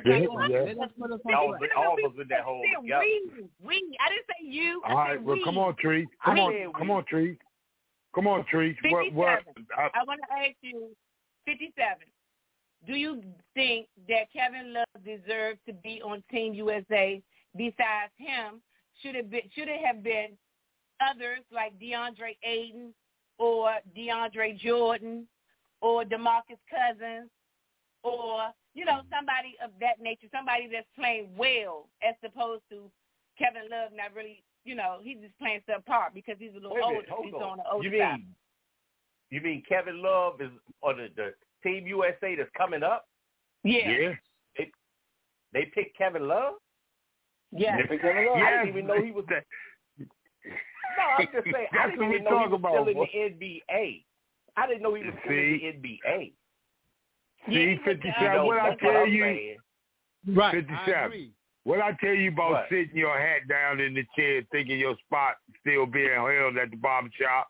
that hole together. I didn't say you. All right, well, come on, Tree. Come on, Tree. Come on, Trees. 57. What? I want to ask you, 57. Do you think that Kevin Love deserved to be on Team USA? Besides him, should it have been others like DeAndre Ayton or DeAndre Jordan or DeMarcus Cousins or, somebody of that nature, somebody that's playing well as opposed to Kevin Love not really, he's just playing subpar because he's a little older. He's on the older side. You mean Kevin Love is on the Team USA that's coming up? Yeah. They picked Kevin Love? Yeah. They picked Kevin Love? I didn't even know he was that. No, I'm just saying, I didn't even know he was still in the NBA. I didn't know he was still in the NBA. See, 57, what I tell you, right, 57, what I tell you about sitting your hat down in the chair thinking your spot still being held at the barbershop?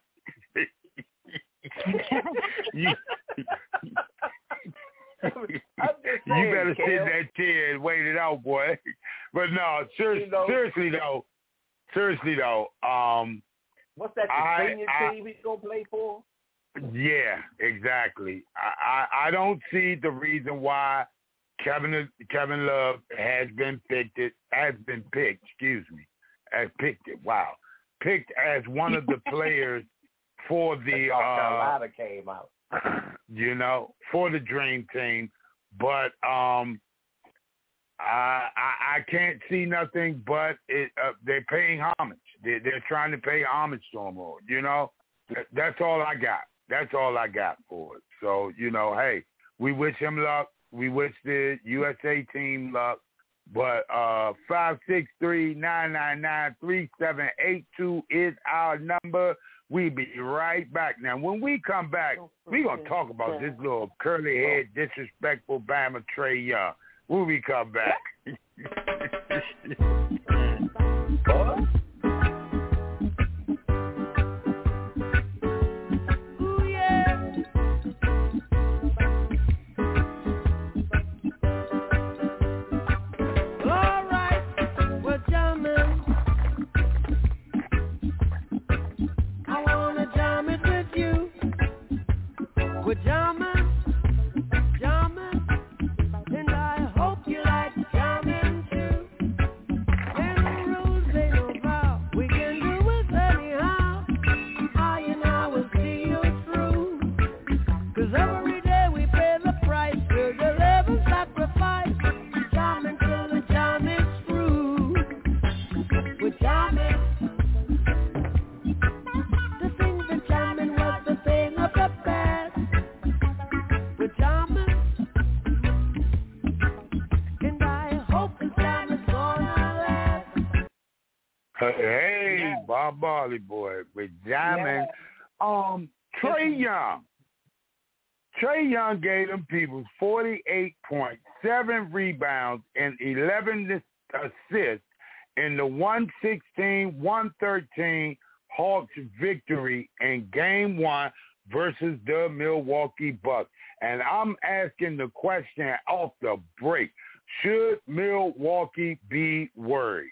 you better sit in that chair and wait it out, boy. But no, seriously though, what's that, the senior team he's going to play for? Yeah, exactly. I don't see the reason why Kevin Love has been picked as one of the players for the Carolina came out. For the Dream Team, but I can't see nothing but they're paying homage. They're trying to pay homage to him, That's all I got. That's all I got for it. So, hey, we wish him luck. We wish the USA team luck. But 563-999-3782 is our number. We'll be right back. Now, when we come back, we're going to talk about this little curly-head, disrespectful Bama Trae Young. When we come back. Hey, Bob Marley boy with Diamond. Trae Young. Trae Young gave them people 48.7 rebounds and 11 assists in the 116-113 Hawks victory in Game 1 versus the Milwaukee Bucks. And I'm asking the question off the break. Should Milwaukee be worried?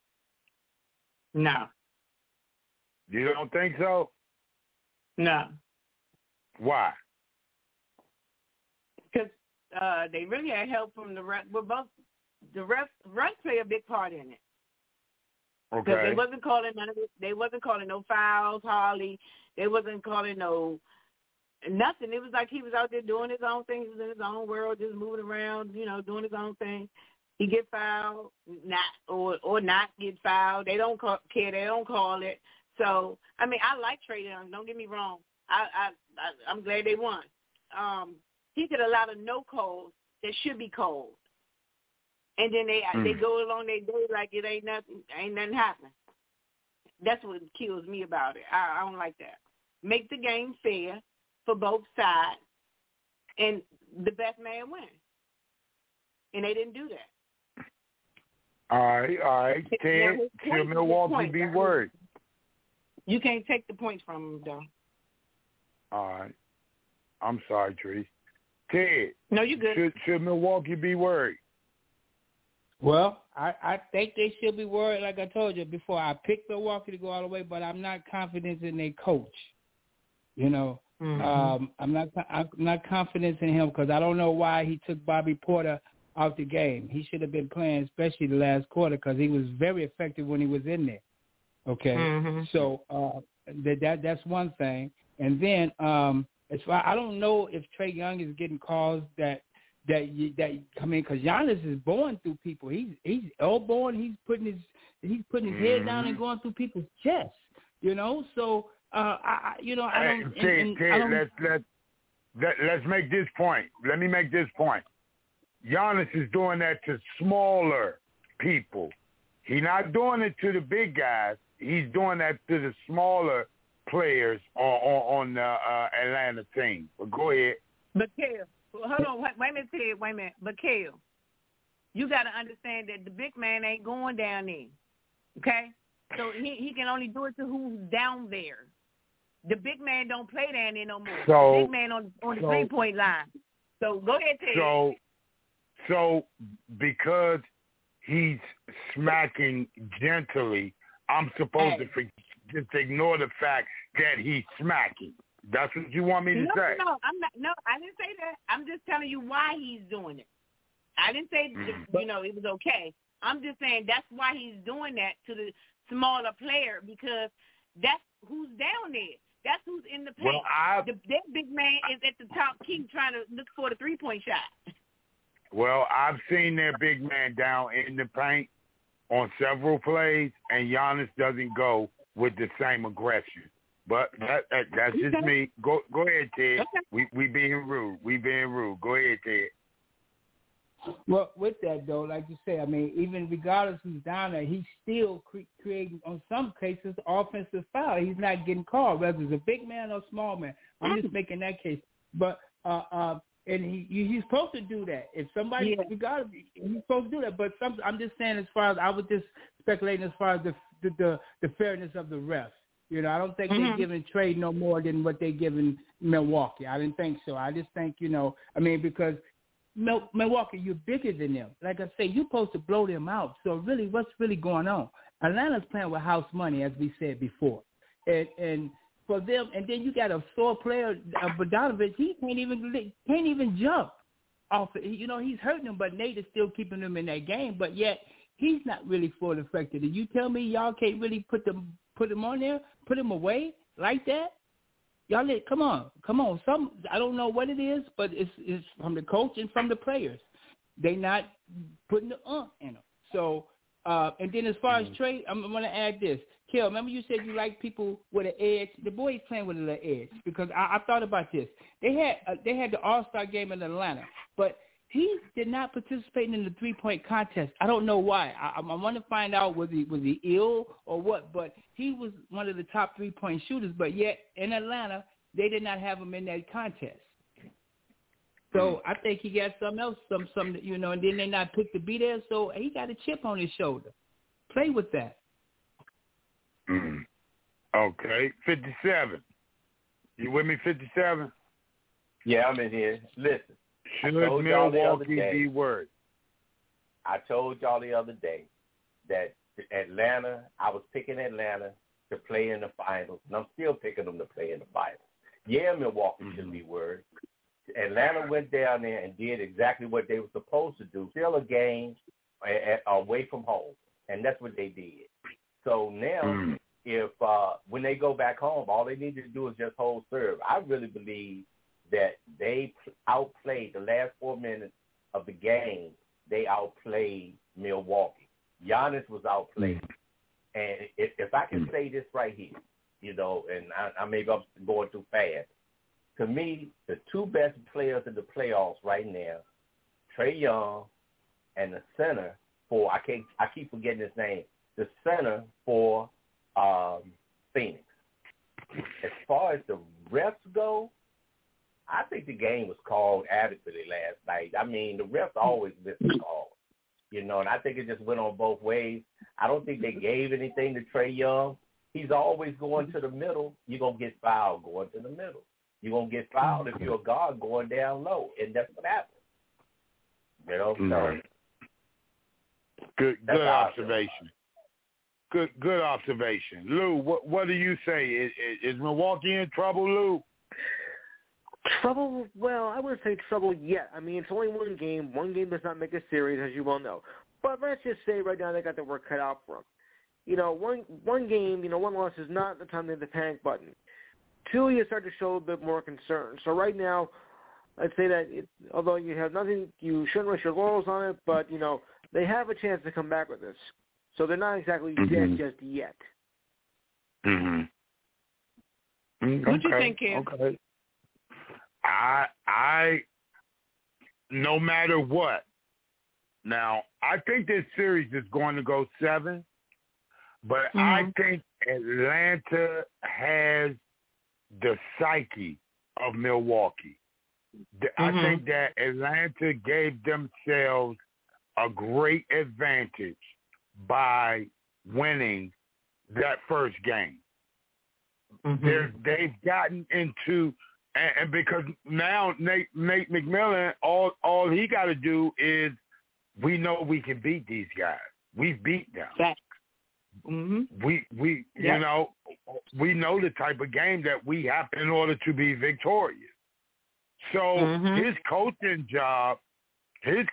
No. You don't think so? No. Why? Because they really had help from the ref. Well, both the refs play a big part in it. Okay. Because they wasn't calling none of it. They wasn't calling no fouls, hardly. They wasn't calling no nothing. It was like he was out there doing his own thing. He was in his own world, just moving around, doing his own thing. He get fouled, or not get fouled. They don't care. They don't call it. So I mean, I like Trae Young. Don't get me wrong. I'm glad they won. He did a lot of no calls that should be called, and then they go along their day like it ain't nothing happening. That's what kills me about it. I don't like that. Make the game fair for both sides, and the best man wins. And they didn't do that. All right. Ted, should Milwaukee be worried? You can't take the points from them, though. All right. I'm sorry, Tree. Ted. No, you're good. Should Milwaukee be worried? Well, I think they should be worried. Like I told you before, I picked Milwaukee to go all the way, but I'm not confident in their coach. You know, I'm not confident in him because I don't know why he took Bobby Porter out the game. He should have been playing, especially the last quarter, because he was very effective when he was in there. Okay, so that's one thing. And then as far I don't know if Trae Young is getting calls that come in because Giannis is born through people. He's elbowing. He's putting his head down and going through people's chests. You know, so I don't. Let's make this point. Let me make this point. Giannis is doing that to smaller people. He's not doing it to the big guys. He's doing that to the smaller players on the Atlanta team. But go ahead. But Kel, hold on. Wait a minute. But Kel, you got to understand that the big man ain't going down there. Okay? So he can only do it to who's down there. The big man don't play down there no more. The big man on the 3-point line. So go ahead, Ted. So because he's smacking gently, I'm supposed to just ignore the fact that he's smacking. That's what you want me to say? No, I'm not. No, I didn't say that. I'm just telling you why he's doing it. I didn't say it was okay. I'm just saying that's why he's doing that to the smaller player because that's who's down there. That's who's in the paint. Well, that big man is at the top key trying to look for the 3-point shot. Well, I've seen their big man down in the paint on several plays, and Giannis doesn't go with the same aggression. But that's just me. Go ahead, Ted. Okay. We being rude. Go ahead, Ted. Well, with that, though, like you say, I mean, even regardless who's down there, he's still creating, on some cases, offensive foul. He's not getting called, whether it's a big man or small man. I'm just making that case. But and he's supposed to do that. If somebody, regardless, he's supposed to do that. But I'm just saying, as far as I was just speculating, as far as the fairness of the refs. You know, I don't think they're giving Trae no more than what they're giving Milwaukee. I didn't think so. I just think, because Milwaukee, you're bigger than them. Like I say, you're supposed to blow them out. So really, what's really going on? Atlanta's playing with house money, as we said before. And for them, and then you got a sore player, Bogdanović, he can't even jump off it. You know, he's hurting him, but Nate is still keeping him in that game. But yet, he's not really full effective. And you tell me y'all can't really put him on there, put him away like that? Y'all, come on. I don't know what it is, but it's from the coach and from the players. They not putting the in them. So, and then as far as Trae, I'm going to add this. Kel, remember you said you like people with an edge? The boys playing with an edge because I thought about this. They had the All-Star game in Atlanta, but he did not participate in the 3-point contest. I don't know why. I want to find out was he ill or what, but he was one of the top 3-point shooters, but yet in Atlanta, they did not have him in that contest. So I think he got something else, some and then they not picked to be there, so he got a chip on his shoulder. Play with that. Okay, 57. You with me, 57? Yeah, I'm in here. Listen. Should Milwaukee be worried? I told y'all the other day that Atlanta, I was picking Atlanta to play in the finals, and I'm still picking them to play in the finals. Yeah, Milwaukee should be worried. Atlanta went down there and did exactly what they were supposed to do, still a game away from home, and that's what they did. So now, if when they go back home, all they need to do is just hold serve. I really believe that they outplayed the last 4 minutes of the game. They outplayed Milwaukee. Giannis was outplayed. And if I can say this right here, and I maybe I'm going too fast. To me, the two best players in the playoffs right now, Trae Young and the center for, I keep forgetting his name, the center for Phoenix. As far as the refs go, I think the game was called adequately last night. I mean, the refs always miss the call, and I think it just went on both ways. I don't think they gave anything to Trae Young. He's always going to the middle. You're going to get fouled going to the middle. You're going to get fouled if you're a guard going down low, and that's what happens. So good observation. Good observation. Lou, what do you say? Is Milwaukee in trouble, Lou? Trouble? Well, I wouldn't say trouble yet. I mean, it's only one game. One game does not make a series, as you well know. But let's just say right now they got their work cut out for them. You know, one game, one loss is not the time to hit the panic button. Two, you start to show a bit more concern. So right now, I'd say that although you have nothing, you shouldn't rest your laurels on it, but, they have a chance to come back with this. So they're not exactly dead just yet. Mm-hmm. What you think, Kim? Okay. I no matter what. Now, I think this series is going to go 7, but I think Atlanta has the psyche of Milwaukee. I think that Atlanta gave themselves a great advantage by winning that first game. They've gotten into, and because now Nate McMillan, all he got to do is, we know we can beat these guys. We've beat them. We we know the type of game that we have in order to be victorious. So his coaching job is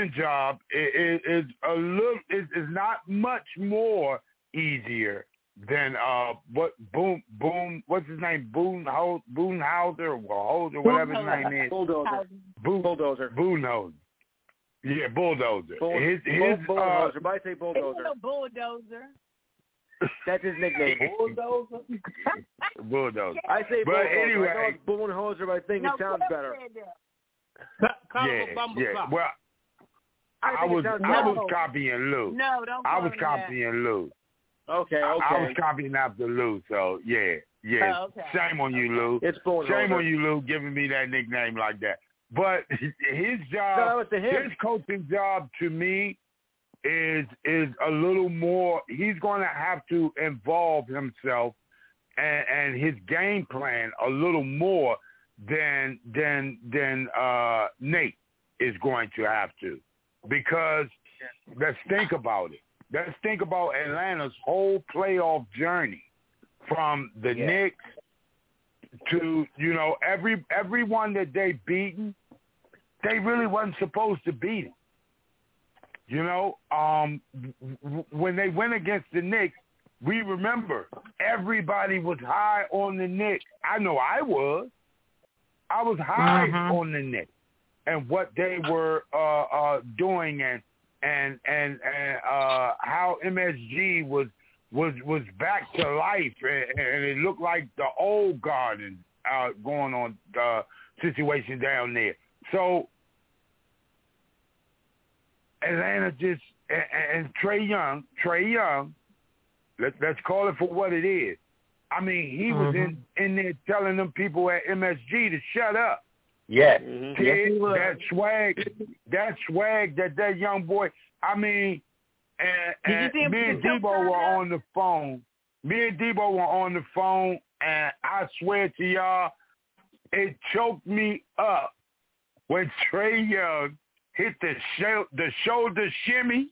a little is not much more easier than what's his name, Boonhauser or whatever his name is. Bulldozer. Yeah, Bulldozer. Bulldozer. But I say Bulldozer. It's a bulldozer. That's his nickname. Bulldozer. Bulldozer. I say but Bulldozer. anyway, I know it's Bulldozer, but I think it sounds better. Well, I was copying Lou. No, don't. I was copying Lou. Okay. I was copying after Lou. So yeah. Oh, okay. Shame on you, Lou. It's Bulldozer. Shame on you, Lou, giving me that nickname like that. But his job, his coaching job to me is a little more. He's going to have to involve himself and his game plan a little more than Nate is going to have to, because let's think about it. Let's think about Atlanta's whole playoff journey, from the Knicks to everyone that they beaten. They really wasn't supposed to beat them. When they went against the Knicks, we remember everybody was high on the Knicks. I know I was. I was high on the Knicks and what they were doing and how MSG was back to life, and it looked like the old Garden going on situation down there. So Atlanta just and Trae Young, let's call it for what it is. I mean, he was in there telling them people at MSG to shut up. Yes. Yes, that swag that young boy. I mean, and me and Debo were on the phone. And I swear to y'all, it choked me up when Trae Young hit the shoulder shimmy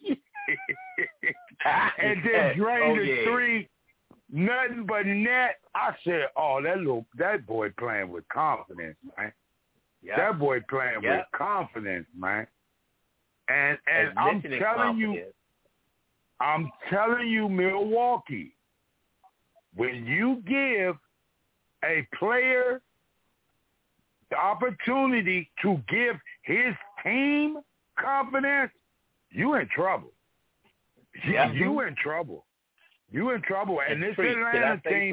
and then drained the three, nothing but net. I said, "Oh, that boy playing with confidence, man. Yep. That boy playing with confidence, man." And I'm telling you, Milwaukee, when you give a player the opportunity to give his team confidence, you in trouble. Yeah. You in trouble. And this Atlanta team,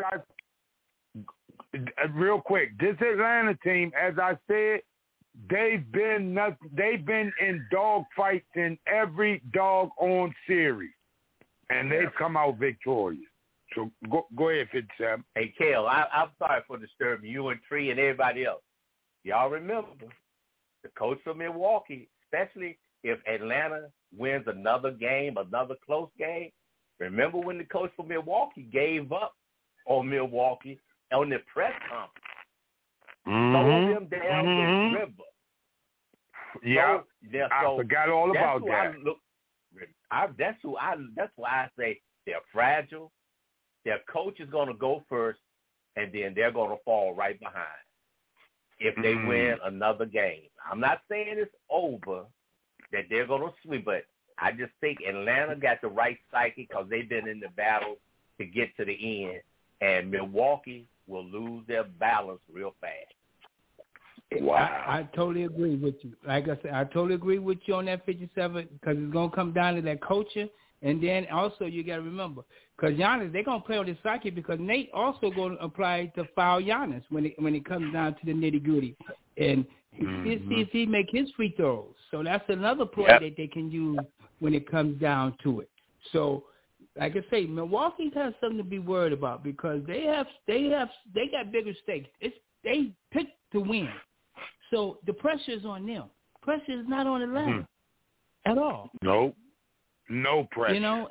real quick, this Atlanta team, as I said, they've been in dog fights in every doggone series, and they've come out victorious. So go ahead, Fitzsam. Hey, Kale, I'm sorry for disturbing you and Tree and everybody else. Y'all remember the coach from Milwaukee, especially if Atlanta wins another game, another close game. Remember when the coach from Milwaukee gave up on Milwaukee on the press conference? Throw them down the river. Yeah, I forgot all about that. That's why I say they're fragile. Their coach is going to go first. and then they're going to fall right behind if they win another game. I'm not saying it's over, that they're going to sweep, but I just think Atlanta got the right psyche because they've been in the battle to get to the end, and Milwaukee will lose their balance real fast. Wow. I totally agree with you. Like I said, I totally agree with you on that 57 because it's going to come down to that coaching. And then also you got to remember, because Giannis, they're going to play on this psyche because Nate also going to apply to foul Giannis when it comes down to the nitty-gritty. And see if he make his free throws. So that's another point that they can use when it comes down to it. So, like I say, Milwaukee has something to be worried about because they got bigger stakes. They picked to win. So the pressure is on them. Pressure is not on Atlanta at all. Nope. No pressure. You know,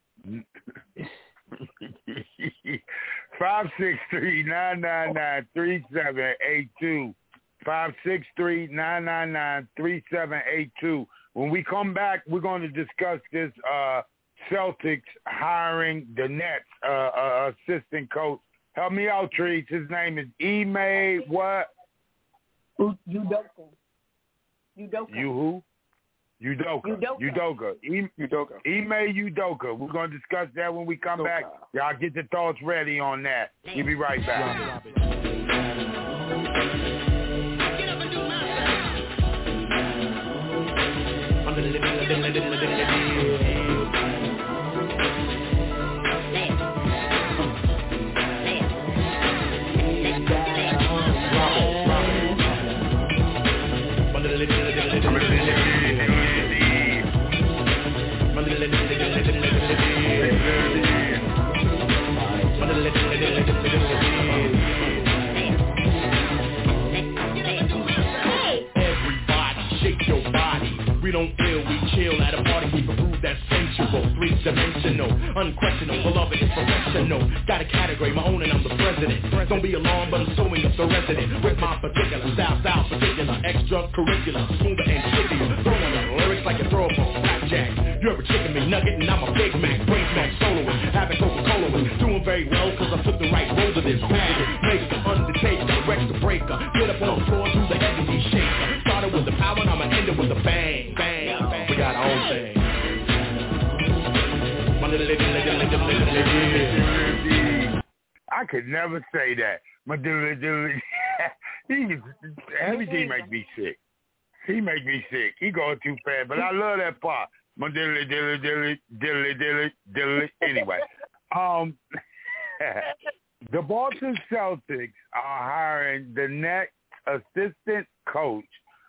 563-999-3782. 563-999-3782. When we come back, we're going to discuss this Celtics hiring the Nets assistant coach. Help me out, Trees. His name is Ime what? Udoka. You who? Udoka. Ime Udoka. We're going to discuss that when we come back. Y'all get the thoughts ready on that. We'll be right back. We don't ill, we chill at a party, keep a groove that's sensual, three-dimensional, unquestionable, beloved is professional. Got a category, my own, and I'm the president. Don't be alarmed, but I'm sewing up the resident with my particular style particular, extracurricular, smoother and trickier. Throwing up lyrics like a throw ball, blackjack. You ever chicken me nugget, and I'm a Big Mac, brain smack soloist, having Coca-Cola with, doing very well, cause I took the right road to this bag. Make the undertaker, Rex the breaker, get up on the floor, do the heavy shaker. Started with the power, and I'ma end it with a bang. We got our own thing. I could never say that. Everything make me sick. He make me sick. He going too fast, but I love that part. Anyway, the Boston Celtics are hiring the next assistant coach.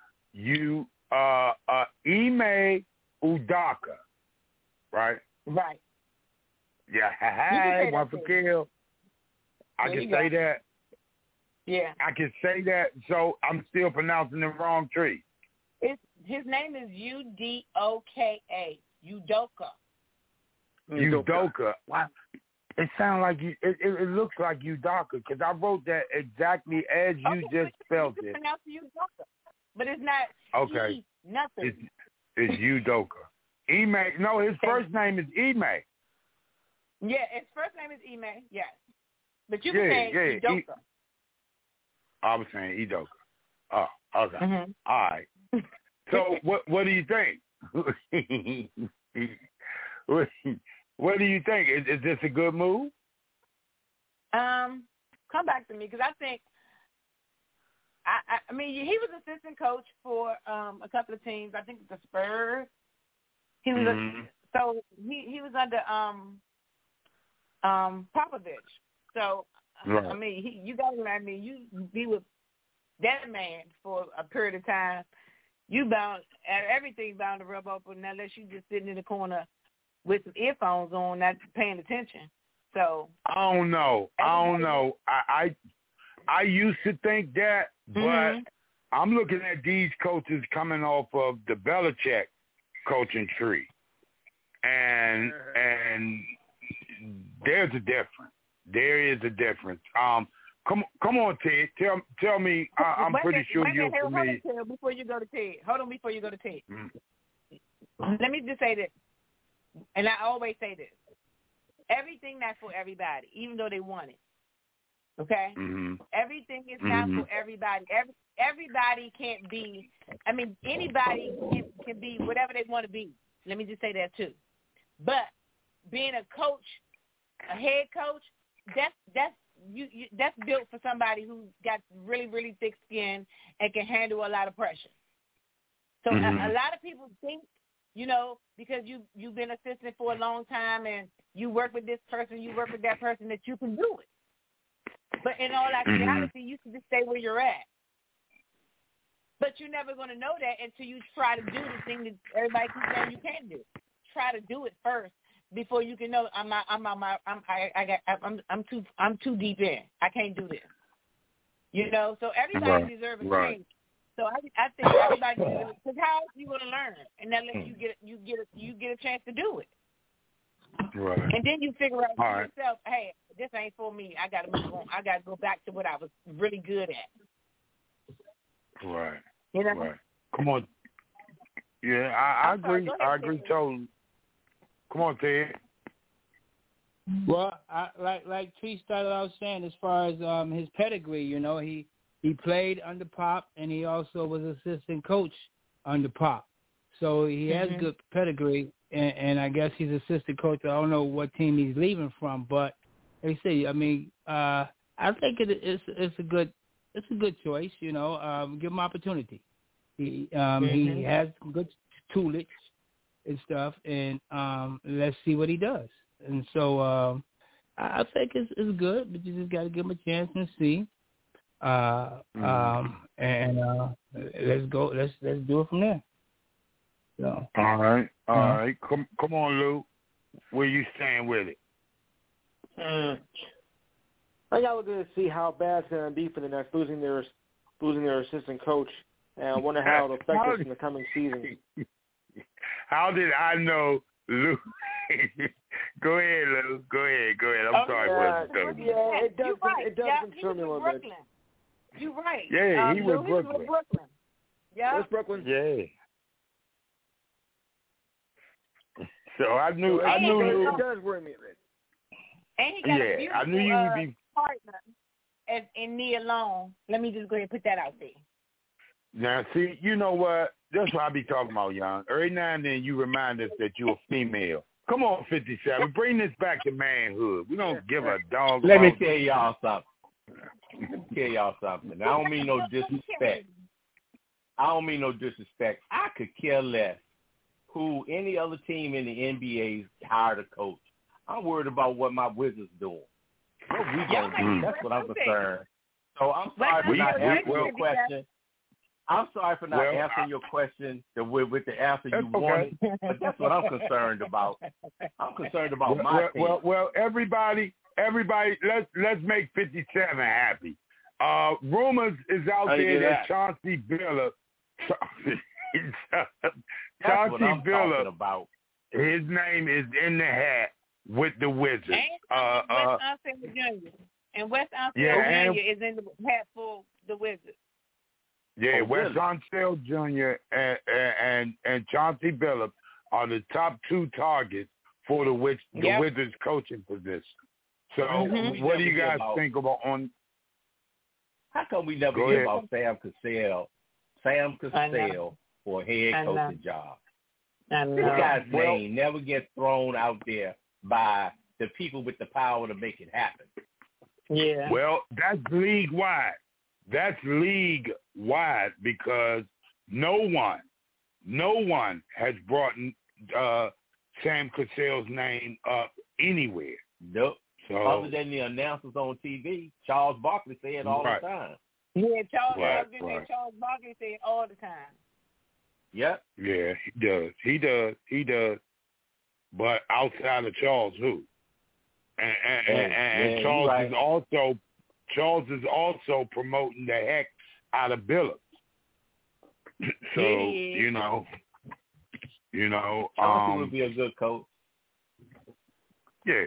Ime Udoka, right? Right. Yeah, hey, one for kill. I can say that. Yeah. I can say that, so I'm still pronouncing the wrong tree. His name is Udoka. Udoka. Udoka. Wow. It sounds like it looks like Udoka because I wrote that exactly as you just spelled it. Pronounce Udoka. But it's not okay. Nothing. It's Udoka. No, his first name is Ime. Yeah, his first name is Ime, yes. But you can say Udoka. I was saying Udoka. Oh, okay. Mm-hmm. All right. So what do you think? What do you think? Is this a good move? Come back to me because I think I mean, he was assistant coach for a couple of teams. I think the Spurs. He was so he was under Popovich. So right. I mean, you got to you be with that man for a period of time. You bound everything bound to rub up unless you just sitting in the corner with some earphones on, not paying attention. So I don't know. I used to think that, but I'm looking at these coaches coming off of the Belichick coaching tree, and there's a difference. There is a difference. Come on, Ted. Tell me. I'm pretty sure you're familiar. Hold on before you go to Ted. Let me just say this, and I always say this: everything not for everybody, even though they want it. Okay? Mm-hmm. Everything is not for everybody. Everybody can't be, I mean, anybody can be whatever they want to be. Let me just say that too. But being a coach, a head coach, that's built for somebody who got really, really thick skin and can handle a lot of pressure. So a lot of people think, you know, because you've been assistant for a long time and you work with this person, you work with that person, that you can do it. But in all actuality, you can just stay where you're at. But you're never going to know that until you try to do the thing that everybody keeps saying you can't do. Try to do it first before you can know I'm too deep in. I can't do this. You know, so everybody deserves a change. So I think everybody deserves, because how else are you going to learn? And that lets you get a chance to do it. Right. And then you figure out for yourself, hey, this ain't for me. I got to move on. I got to go back to what I was really good at. Right. You know? Right. Come on. Yeah, I agree. I agree totally. Come on, Ted. Well, like Tree started out saying, as far as his pedigree, you know, he played under Pop, and he also was assistant coach under Pop. So he has good pedigree, and I guess he's assistant coach. I don't know what team he's leaving from, but they say, I mean, I think it's a good choice. You know, give him opportunity. He has good toolage and stuff, and let's see what he does. And so I think it's good, but you just got to give him a chance and see. And let's go. Let's do it from there. So. All right. Come on, Lou. Where you stand with it? I got to look to see how bad it's going to be for the Nets losing their assistant coach, and I wonder how it'll affect us in the coming season. How did I know, Lou? Go ahead, Lou. Go ahead. I'm sorry for that. Yeah, it does concern me a little bit. You're right. Yeah, he was Brooklyn. Yeah. Where's Brooklyn? Yeah. So I knew Lou. It does worry me a bit. And he got a beautiful I knew you would be partner in Nia Long. Let me just go ahead and put that out there. Now, see, you know what? That's what I be talking about, Young. Every now and then you remind us that you're a female. Come on, 57. Bring this back to manhood. We don't give a dog. Let me tell y'all something. I don't mean no disrespect. I could care less who any other team in the NBA hired a coach. I'm worried about what my Wizards doing. What we gonna do? That's what I'm concerned. So I'm sorry for not answering your question. I'm sorry for not answering your question with the answer you wanted, but that's what I'm concerned about. I'm concerned about my team. Well, everybody, let's make 57 happy. Rumors is out there that Chauncey Billups, his name is in the hat with the Wizards. And Wes Unseld Jr. And Wes Unseld Jr. is in the hat for the Wizards. Yeah, Wes Unseld Jr. and Chauncey Billups are the top two targets for the Wizards coaching position. So what do you guys think about on? How come we never hear about Sam Cassell for a head coaching job? This guy's name never gets thrown out there by the people with the power to make it happen. Yeah. Well, that's league-wide. That's league-wide because no one has brought Sam Cassell's name up anywhere. Nope. So, other than the announcers on TV, Charles Barkley say it all the time. Yeah, Charles Barkley say it all the time. Yep. Yeah, he does. But outside of Charles, who? And Charles is also promoting the heck out of Billups. So you know, Chauncey would be a good coach. Yeah.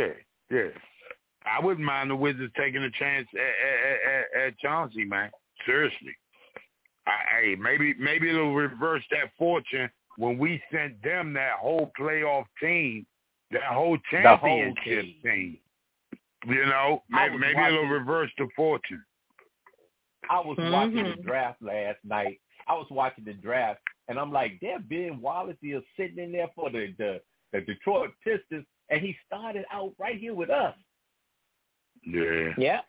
I wouldn't mind the Wizards taking a chance at Chauncey, man. Seriously. Hey, maybe it'll reverse that fortune when we sent them that whole playoff team, that whole championship team. You know, maybe it'll reverse the fortune. I was watching the draft last night. And I'm like, Ben Wallace is sitting in there for the Detroit Pistons, and he started out right here with us. Yeah. Yeah.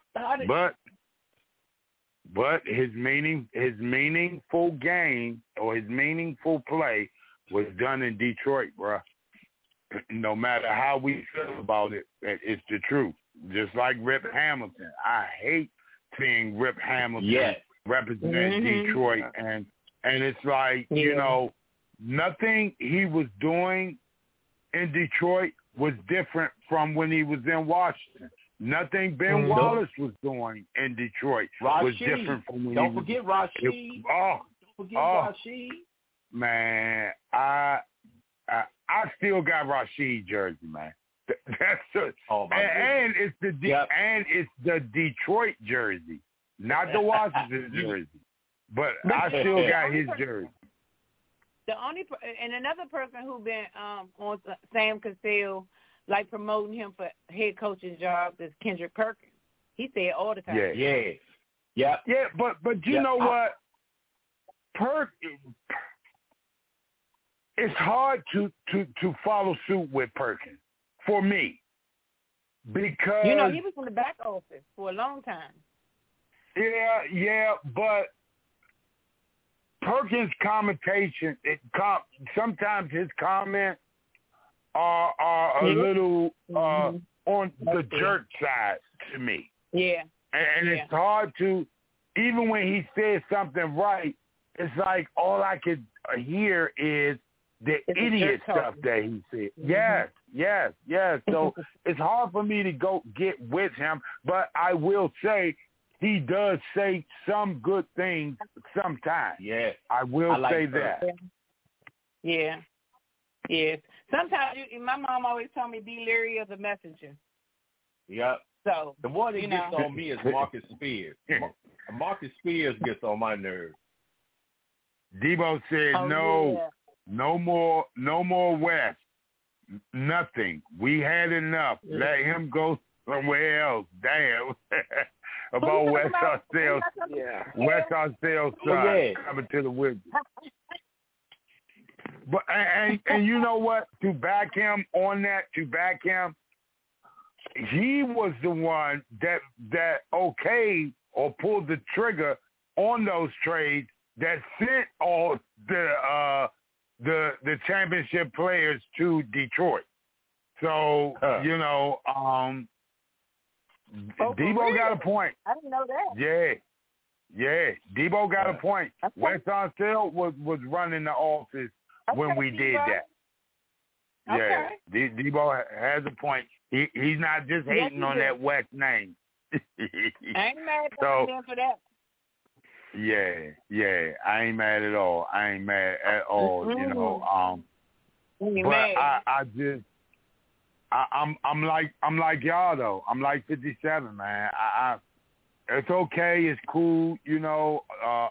But his meaningful game or his meaningful play was done in Detroit, bro. No matter how we feel about it, it's the truth. Just like Rip Hamilton. I hate seeing Rip Hamilton represent Detroit, and it's like, you know, nothing he was doing in Detroit was different from when he was in Washington. Nothing Ben Wallace was doing in Detroit was different from when Don't forget Rasheed. Rasheed. Man, I still got Rasheed jersey, man. That's and it's the Detroit jersey, not the Washington jersey. But I still got his jersey. And another person who been on Sam Cassell, like promoting him for head coaching jobs, is Kendrick Perkins. He said all the time. Yeah. But you know what? It's hard to follow suit with Perkins for me, because you know he was in the back office for a long time. Yeah, but Perkins' commentation, sometimes his comments are a little on the jerk side to me. Yeah. And it's hard to, even when he says something right, it's like all I could hear is the idiot stuff that he said. Yes. So it's hard for me to go get with him, but I will say he does say some good things sometimes. Yeah. I will say that. Yeah. Sometimes my mom always told me be leery of the messenger. Yep. So the one that gets on me is Marcus Spears. Marcus Spears gets on my nerves. Debo said no more West. Nothing. We had enough. Let him go somewhere else. Damn. About West Ourselves. West Ourselves coming to the Wizards. But and you know what? To back him on that, he was the one that okayed or pulled the trigger on those trades that sent all the championship players to Detroit. So Debo got a point. I didn't know that. Yeah. Debo got a point. West Ourselves was running the office when we did that. Yeah, Debo has a point. He's not just hating on that West name. I ain't mad at him for that. Yeah. I ain't mad at all. You know. But I'm like y'all though. I'm like 57, man. It's okay. It's cool. You know.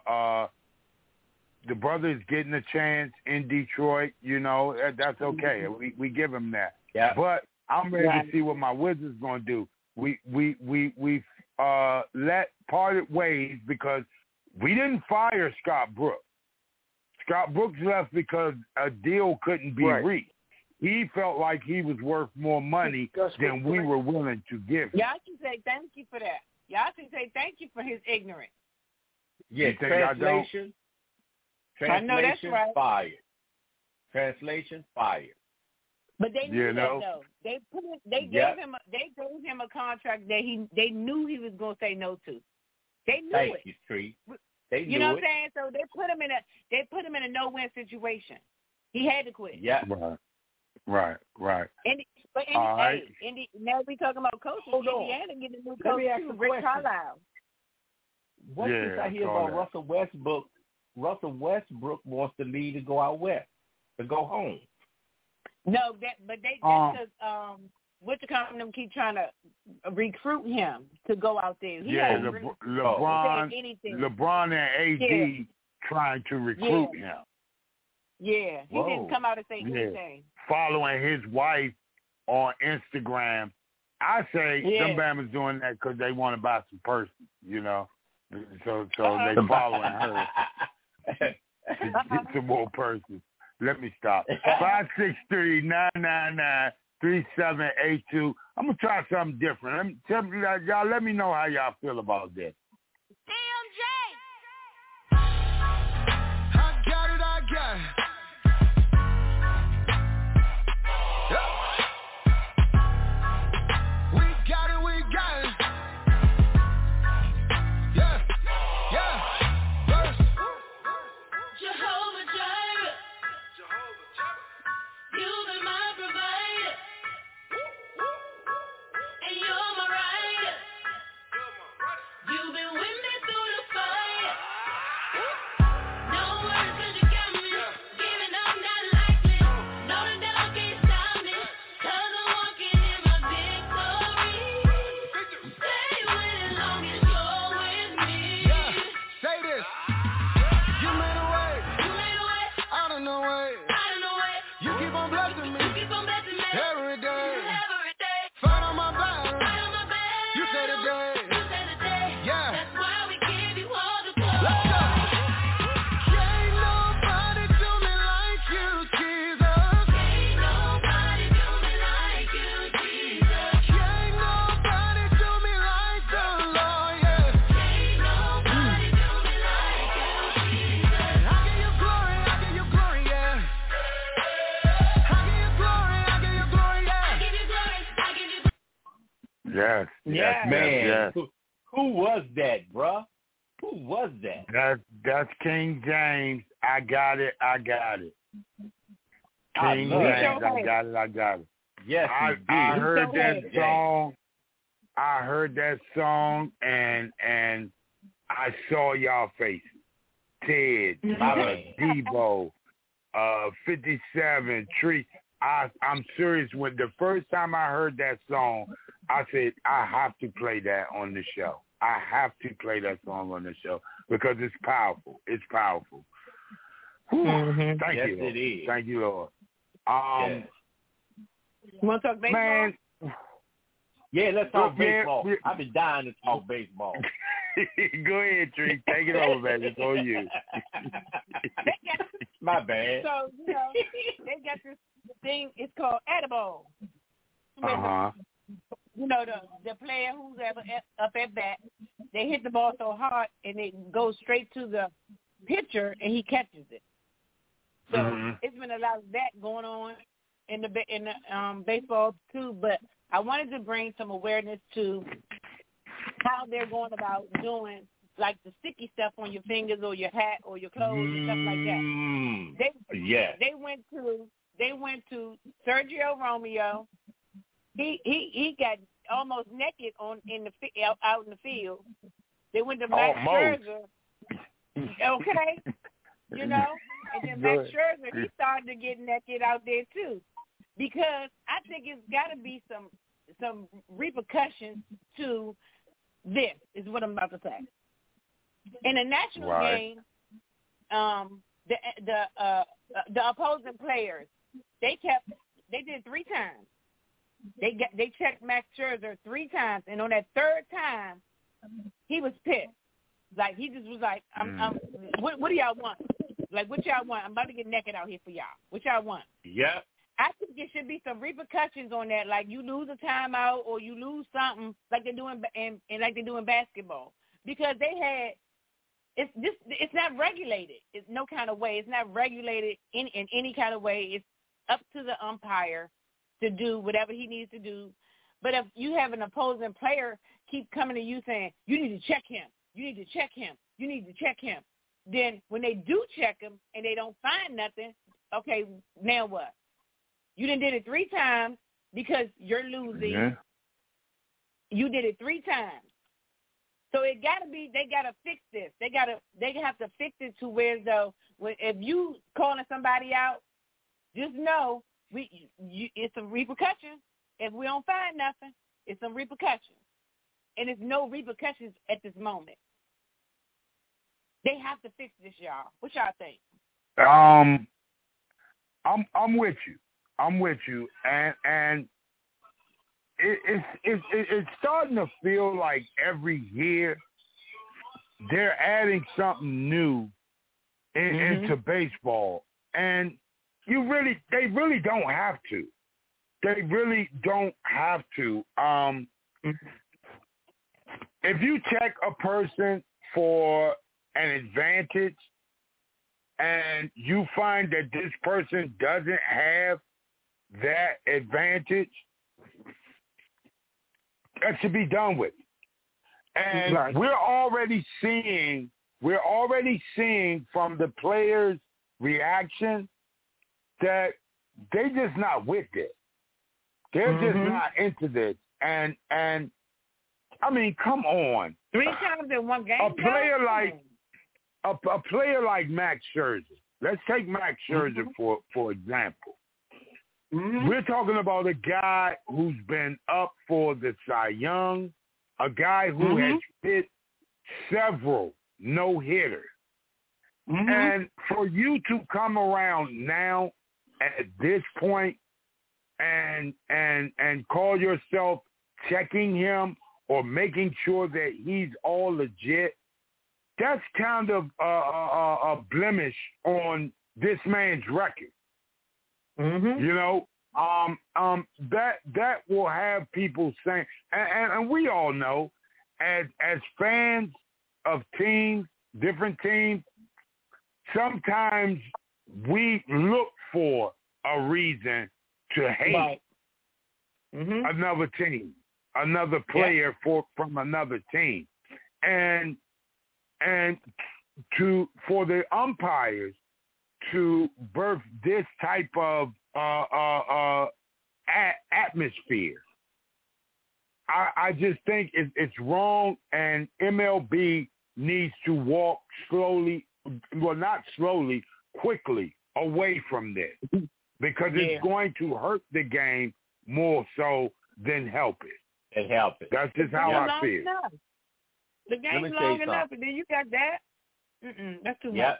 The brother's getting a chance in Detroit. You know, that's okay. We give him that. Yeah. But I'm ready to see what my Wizards gonna do. We let parted ways because we didn't fire Scott Brooks. Scott Brooks left because a deal couldn't be reached. He felt like he was worth more money than we were willing to give him. Y'all should say thank you for that. Y'all should say thank you for his ignorance. Yeah, translation. I know that's right. Fired. Translation fired. But they knew that though. They gave him a contract that they knew he was going to say no to. They knew Thank it. you, Tree. They knew you know it. what I'm saying? So they put him in a no-win situation. He had to quit. Yeah. Right. Now we talking about coaches. Indiana getting a new coach too, Rick Carlisle. What's this I hear about Russell Westbrook? Russell Westbrook wants to leave to go out west, to go home. No, that's because what the company keep trying to recruit him to go out there. LeBron and AD trying to recruit him. Yeah, he didn't come out and say anything. Following his wife on Instagram I say them Bama's doing that because they want to buy some persons, you know. So they following her to get some more persons. Let me stop. 563-999-3782. I'm gonna try something different. Y'all let me know how y'all feel about this. DMJ. I got it. Yeah. We got it. Yeah. Verse. Jehovah Jireh. You've been my provider. And you're my rider. You've been with me through the fire. No words could you got me. Giving up not likely. No, the devil can't stop me. 'Cause I'm walking in my victory. Stay with it long as you're with me. Yeah, say this. You made a way. Out of no way. You keep on blessing me. Every day. Fight on my battle. You say today. Yeah. That's why we give you all the glory. Let's go. Can't nobody do me like you, Jesus. Can't nobody do me like you, Jesus. Can't nobody do me like the Lord, yeah. Can't nobody do me like you, Jesus. I give you glory, yeah. I give you glory, yeah. Yes, man. yes. Who was that, bruh? Who was that? That's King James. I got it. I King love James. it. I got it. Yes, I heard that song. I heard that song, and I saw y'all faces. Ted, Debo, 57, Tree. I'm serious. When the first time I heard that song, I said, I have to play that on the show. I have to play that song on the show because it's powerful. It's powerful. Mm-hmm. Thank Yes, you, Lord. it is. Thank you, Lord. You want to talk baseball? Man. Yeah, let's talk baseball. Yeah. I've been dying to talk baseball. Go ahead, Tree. Take it over, baby. It's on you. My bad. So, they got this thing. It's called edible. Uh-huh. The player who's ever up at bat, they hit the ball so hard and it goes straight to the pitcher and he catches it. So it's been a lot of that going on in the baseball too. But I wanted to bring some awareness to how they're going about doing like the sticky stuff on your fingers or your hat or your clothes and stuff like that. They went to Sergio Romeo. He got almost naked out in the field. They went to Max Scherzer. Okay, and then Max Scherzer, he started to get naked out there too, because I think it's got to be some repercussions to this. Is what I'm about to say. In the national game, the opposing players, they did 3 times. They checked Max Scherzer 3 times, and on that 3rd time, he was pissed. Like he just was like, what do y'all want? Like, what y'all want? I'm about to get naked out here for y'all. What y'all want? Yeah. I think there should be some repercussions on that. Like you lose a timeout or you lose something, like they do in like they do in basketball, because it's not regulated. It's no kind of way. It's not regulated in any kind of way. It's up to the umpire to do whatever he needs to do. But if you have an opposing player keep coming to you saying, you need to check him, you need to check him, you need to check him, then when they do check him and they don't find nothing, okay, now what? You done did it 3 times because you're losing. Yeah. You did it 3 times. So they got to fix this. They have to fix it to where though, if you calling somebody out, just know it's a repercussion. If we don't find nothing, it's some repercussions. And there's no repercussions at this moment. They have to fix this, y'all. What y'all think? I'm with you. I'm with you. And it's starting to feel like every year they're adding something new into baseball, and they really don't have to. They really don't have to. If you check a person for an advantage and you find that this person doesn't have that advantage, that should be done with. And we're already seeing from the players' reaction that they just not with it. They're just not into this. And I mean, come on. 3 times in one game. A player like Max Scherzer. Let's take Max Scherzer for example. We're talking about a guy who's been up for the Cy Young, a guy who has hit several no-hitters. And for you to come around now at this point and call yourself checking him or making sure that he's all legit, that's kind of a blemish on this man's record. You know, that will have people saying, and we all know, as fans of teams, different teams, sometimes we look for a reason to hate another team, another player from another team, and for the umpires to birth this type of atmosphere. I just think it's wrong, and MLB needs to walk slowly, well, not slowly, quickly away from this, because it's going to hurt the game more so than help it. That's just how I feel. Enough. The game's long enough, and then you got that. That's too much.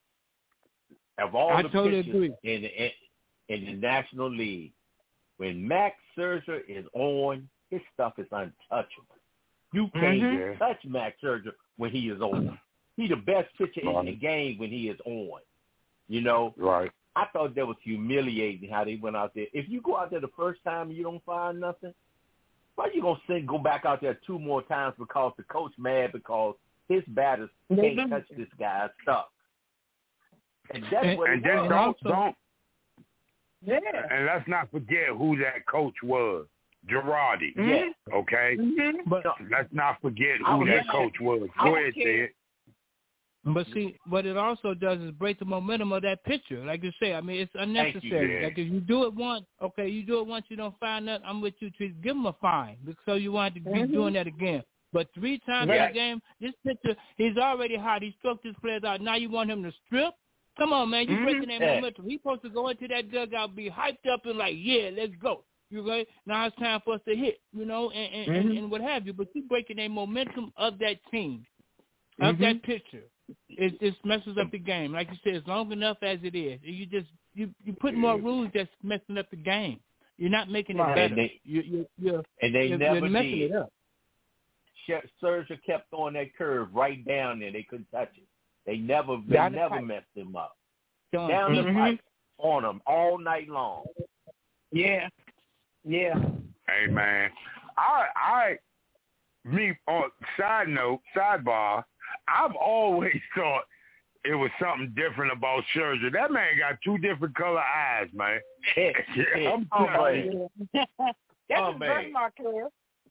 Of all the totally pitchers agree. in the National League, when Max Scherzer is on, his stuff is untouchable. You can't touch Max Scherzer when he is on. He's the best pitcher in the game when he is on. You know? Right. I thought that was humiliating how they went out there. If you go out there the first time and you don't find nothing, why are you going to go back out there 2 more times because the coach mad because his batters can't touch this guy's stuff? And that's what and then don't. Yeah. And let's not forget who that coach was, Girardi. Okay. But let's not forget who that coach was. Go ahead, Ted. But see, what it also does is break the momentum of that pitcher. Like you say, I mean, it's unnecessary. Like if you do it once, you don't find nothing, I'm with you. To give him a fine, so you want to be doing that again. But 3 times in a game, this pitcher, he's already hot. He struck his players out. Now you want him to strip? Come on, man. You're breaking that momentum. He's supposed to go into that dugout, be hyped up and like, yeah, let's go. You right? Now it's time for us to hit, you know, and what have you. But you're breaking that momentum of that team, of that pitcher. It just messes up the game. Like you said, it's long enough as it is. You put more rules that's messing up the game. You're not making it better. They never messing did. It up. Scherzer kept throwing that curve right down there. They couldn't touch it. They never messed him up. Down the pipe on him all night long. Yeah. Hey man, on sidebar, I've always thought it was something different about Scherzer. That man got 2 different color eyes, man. I'm telling you. That's a birthmark here.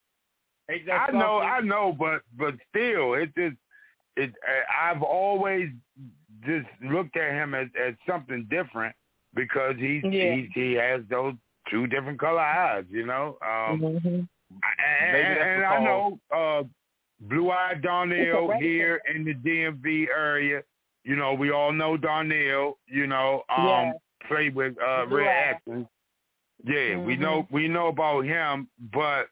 I know, but still, I've always just looked at him as something different because he has those 2 different color eyes, you know. And I know Blue-Eyed Darnell here in the DMV area. You know, we all know Darnell. You know, played with Red Atkins. Yeah, we know about him, but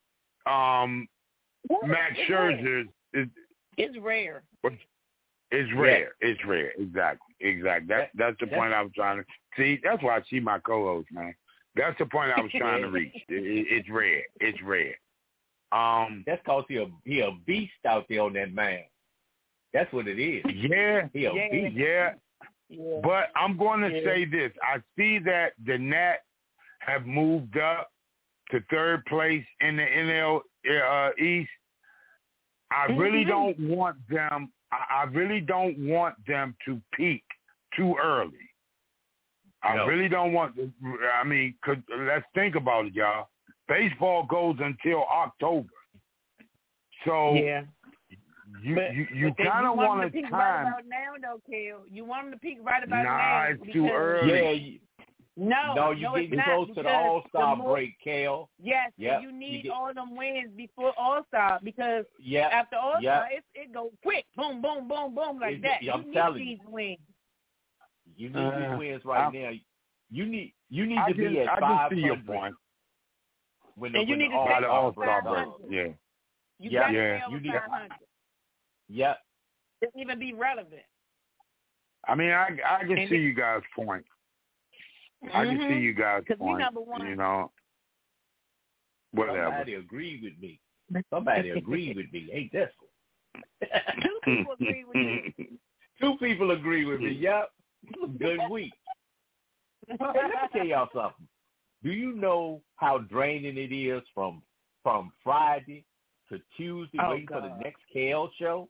Max Scherzer it's rare. It's rare. It's rare. Exactly. That's the point I was trying to see. That's why I see my co-host, man. That's the point I was trying to reach. It's red. It's red. That's because he a beast out there on that mound. That's what it is. Yeah. He a beast. Yeah. But I'm going to say this. I see that the Nats have moved up to third place in the NL East. I really don't want them. I really don't want them to peak too early. I really don't want. I mean, let's think about it, y'all. Baseball goes until October, so you kind of want to time. Right about now, though, Kel. You want them to peak right about now. Nah, it's too early. No, you're getting close to the All-Star break, Kel. Yes, so you need all them wins before All-Star because after All-Star, it goes quick. Boom, boom, boom, boom, like that. I'm telling you. Wins. You need these wins right now. You need to be at 500. I can see your point. And you need to stay over All-Star 500. break. You got to stay over 500. Yep. It even be relevant. I mean, I can see you guys' point. I can see you guys' point. Number one. You know, whatever. Somebody agreed with me. Somebody agreed with me. Ain't that so? Two people agree with you. Two people agree with me. Yep. Good week. Hey, let me tell y'all something. Do you know how draining it is from Friday to Tuesday waiting for the next KL show?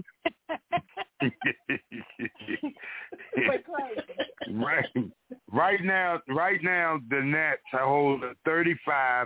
Right now, the Nats hold a 35-36.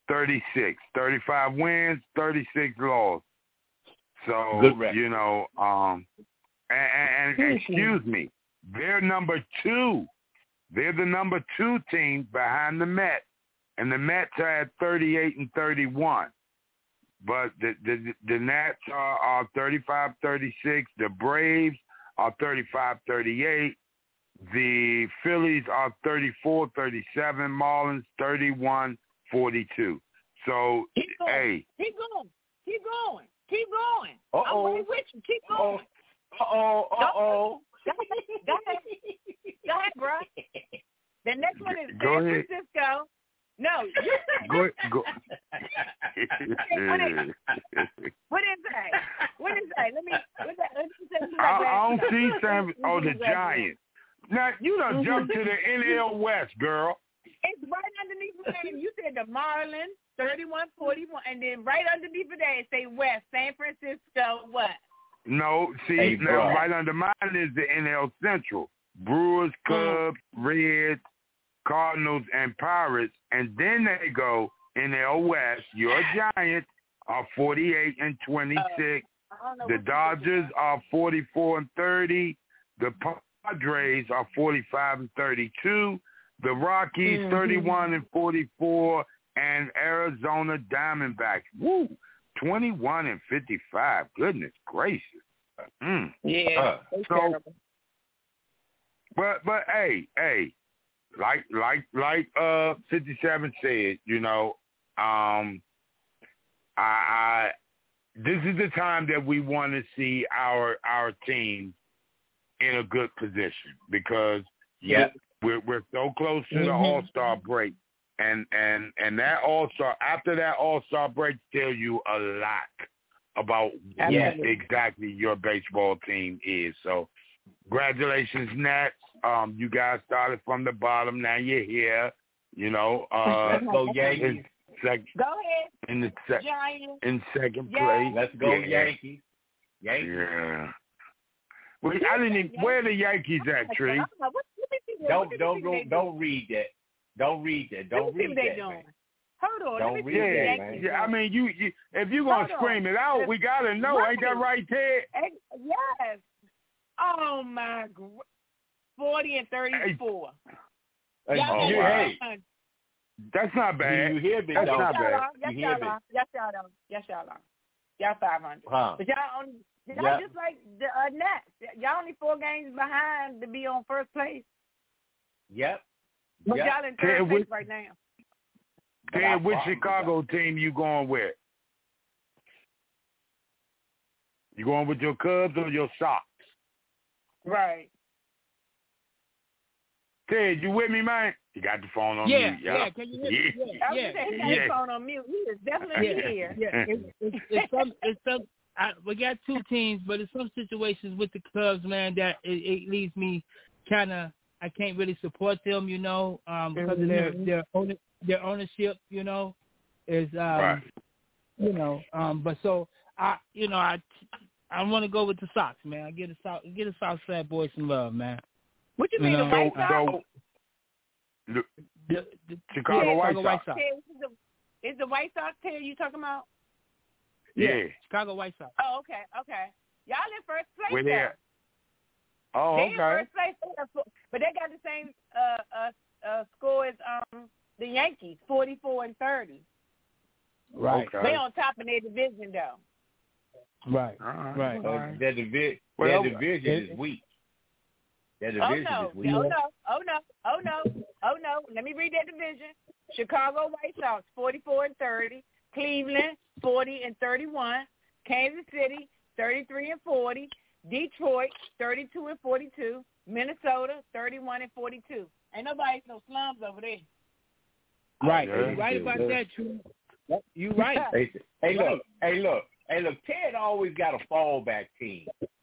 35 wins, 36 losses. So, you know, and excuse me, they're number 2. They're the number 2 team behind the Mets, and the Mets are at 38 and 31. But the Nats are 35-36. The Braves are 35-38. The Phillies are 34-37. Marlins 31-42. So, hey. Keep going. Uh-oh. I'm right with you. Keep going. Uh-oh. Go ahead, bro. The next one is Go San ahead. Francisco. No. Go. What is that? Let me say I don't see San. Oh, the Giants. Now you done jumped to the NL West, girl. It's right underneath the name. You said the Marlins 31-41, and then right underneath it there it say West San Francisco. What? No, see now right under mine is the NL Central. Brewers, Cubs, Reds, Cardinals, and Pirates, and then they go NL West. Your Giants are 48 and 26. The Dodgers are 44 and 30. The Padres are 45 and 32. The Rockies 31 and 44, and Arizona Diamondbacks 21 and 55. Goodness gracious. Yeah. So, but hey, like 57 said, you know, I this is the time that we want to see our team in a good position because we're so close to the All-Star break, and that All-Star after that All-Star break tell you a lot about what exactly your baseball team is. So, congratulations, Nats. You guys started from the bottom. Now you're here. You know, let's go Yankees. Go ahead. In Giants. In second place. Let's go Yankees. Yeah. Well, I didn't even, where the Yankees at, Tree? Don't read that. Don't read that. Don't read that. Man. Hold on. Don't read that, man. Yeah, I mean, you if you're going to scream it out, we got to know. Ain't that right, Ted? Yes. Oh, my God. 40 and 34. Hey. That's not bad. You hear me, That's though. not bad. Yes, y'all are. Y'all 500. But y'all just like the Nats. Y'all only 4 games behind to be on first place. Yep. But y'all in third place right now. Ted, which Chicago team you going with? You going with your Cubs or your Sox? Right. Ted, you with me, man? You got the phone on Yeah, mute. yeah. Can you hear me? I was saying he got his phone on mute. He is definitely here. Yeah. It's some. We got two teams, but in some situations with the clubs, man, that it leaves me kind of. I can't really support them, you know, because of their ownership, you know, is right. you know. But so I want to go with the Sox, man. I get the South Side boys some love, man. What you mean, the White Sox? The Chicago White Sox. Is the White Sox here you talking about? Yeah. Chicago White Sox. Oh, okay. Y'all in first place. We're there. Oh, they okay. in first place, but they got the same score as the Yankees, 44-30. Right. Okay. They on top of their division though. Right. Right. Their division is weak. Their division is weak. Oh no. Let me read that division. Chicago White Sox 44-30, Cleveland 40-31, Kansas City 33-40, Detroit 32-42, Minnesota 31-42. Ain't nobody no slums over there. Right. Yeah. You're right about that, True. You right. Hey, look. Ted always got a fallback team.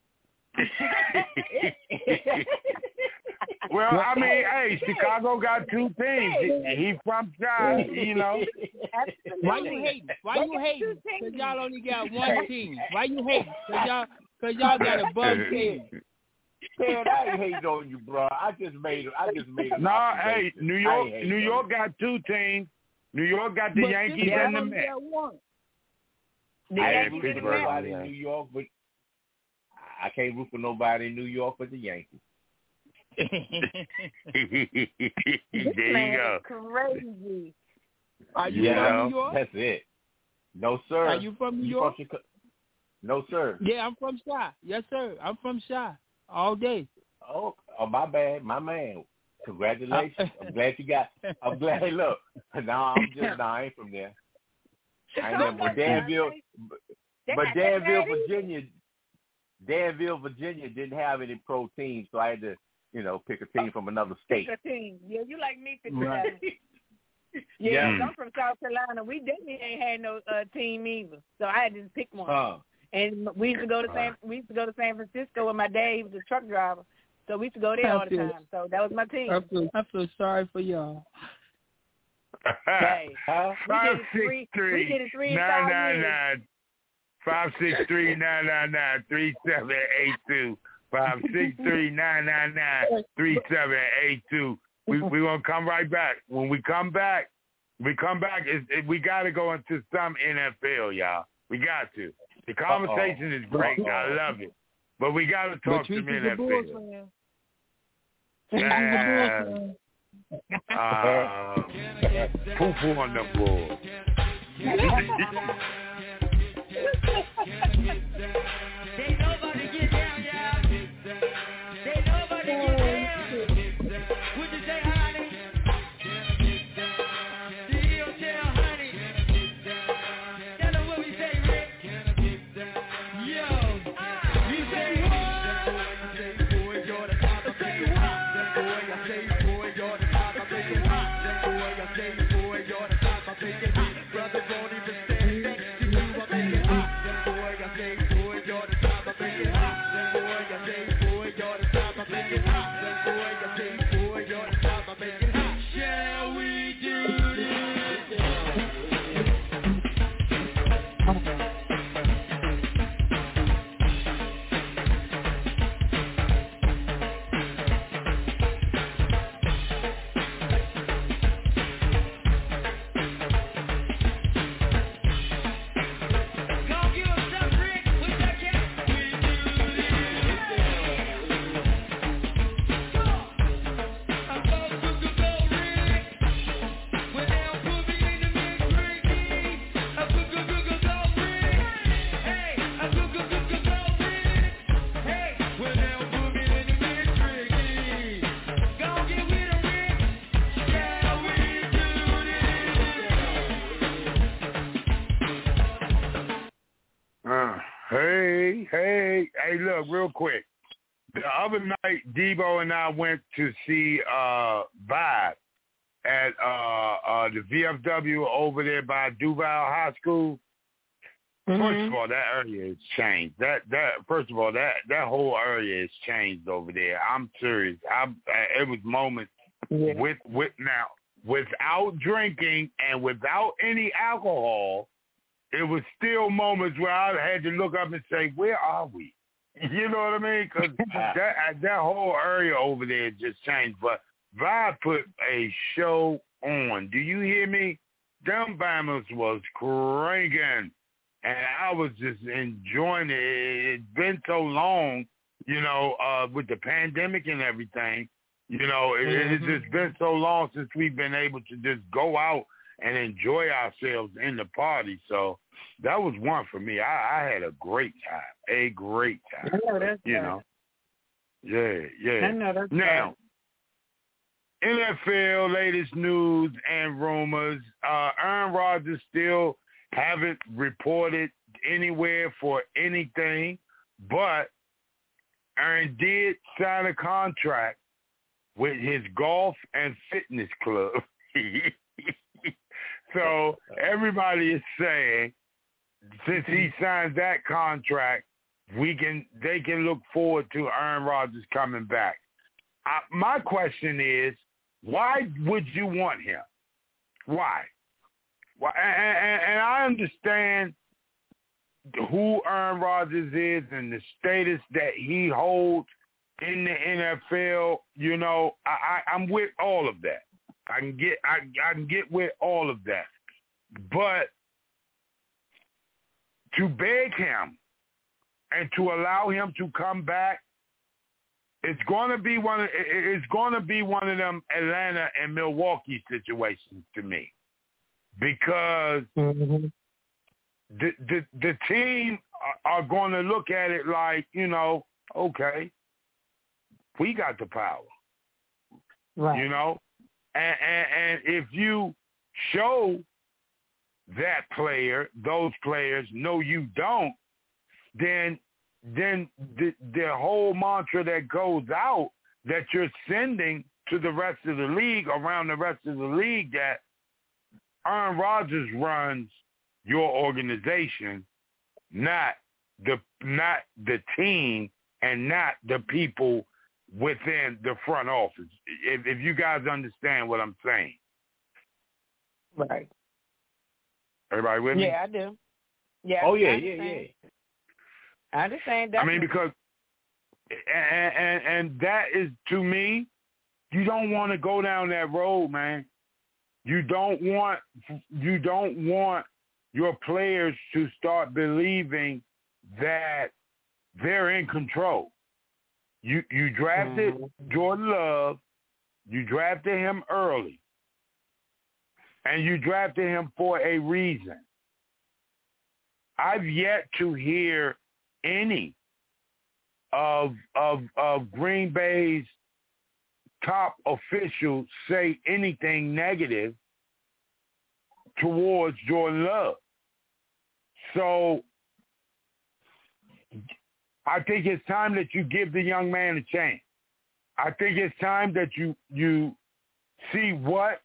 Well, I mean, hey, Chicago got two teams. He from Chi, you know. Why you hating? Because y'all only got one team. Why you hating? Because y'all got a bum team. Ted, I ain't hating on you, bro. I just made it. No, hey, New York got two teams. New York got the Yankees and the Mets. I ain't root for nobody in New York, but I can't root for nobody in New York but the Yankees. There you go. Crazy. Are you from New York? That's it. No, sir. Are you from New York? No, sir. Yeah, I'm from Chi. Yes, sir. I'm from Chi. All day. Oh, my bad. My man. Congratulations. I'm glad. Hey, look. I ain't from there. I ain't never. Danville, Virginia didn't have any pro teams, so I had to, pick a team from another state. Pick a team. Yeah, you like me picking right. that. Yeah, I'm from South Carolina. We definitely ain't had no team either, so I had to pick one. And we used to go to San Francisco with my dad. He was a truck driver, so we used to go there all the time. So that was my team. I feel sorry for y'all. Hey, 563 999 563 999 3782 563 999 3782. We gonna come right back. When we come back, we got to go into some NFL, y'all. We got to. The conversation is great. I love it, but we got to talk some NFL. Poo-poo on the board. They nobody get down, y'all. They nobody get down. Would you say honey? The heel tell honey. Tell them what we say, Rick. Yo, you say what? I say, boy, you're the top. I say what? Boy, I say, boy, you're the top. I say what? Boy, I say, boy, you're the top. I say it. Brother won't even stand next to you. I say it. Boy, I say, boy, you're the top. I say it. Boy, I say, boy, you're the top. I say it. Boy, I say, boy, you're the top. I say it. Shall we do this? Go give us some, Rick. What's that, cat? We do this. I'm going to go, Rick. When they'll put me in the mix, Ricky. I'm going to go, Rick. Hey, I'm going to go, Rick. Hey, when they'll put me in the mix, Ricky. Go get with him, Rick. Shall we do Hey, look, real quick. The other night, Debo and I went to see Vibe, at the VFW over there by Duval High School. First of all, that area has changed. First of all, that whole area has changed over there. I'm serious. It was moments without drinking and without any alcohol. It was still moments where I had to look up and say, "Where are we?" You know what I mean? Because that whole area over there just changed. But Vibe put a show on. Do you hear me? Them Bammers was cranking. And I was just enjoying it. It's been so long, with the pandemic and everything. It's just been so long since we've been able to just go out and enjoy ourselves in the party. So that was one for me. I had a great time. A great time. I know that's Yeah. I know that's now, NFL latest news and rumors. Aaron Rodgers still haven't reported anywhere for anything, but Aaron did sign a contract with his golf and fitness club. So everybody is saying, since he signed that contract, they can look forward to Aaron Rodgers coming back. My question is, why would you want him? Why? And I understand who Aaron Rodgers is and the status that he holds in the NFL. I'm with all of that. I can get with all of that. But to beg him and to allow him to come back, it's going to be one of them Atlanta and Milwaukee situations to me. Because the team are going to look at it like, okay, we got the power, right? And if you show those players, no, you don't, then the whole mantra that goes out that you're sending to the rest of the league, around the rest of the league, that Aaron Rodgers runs your organization, not the team and not the people within the front office. If you guys understand what I'm saying. Right. Everybody with me? Yeah, I do. Yeah. Oh, yeah. I understand that. I mean, because and that is, to me, you don't want to go down that road, man. You don't want your players to start believing that they're in control. You drafted Jordan Love, you drafted him early, and you drafted him for a reason. I've yet to hear any of Green Bay's top officials say anything negative towards Jordan Love. So I think it's time that you give the young man a chance. I think it's time that you see what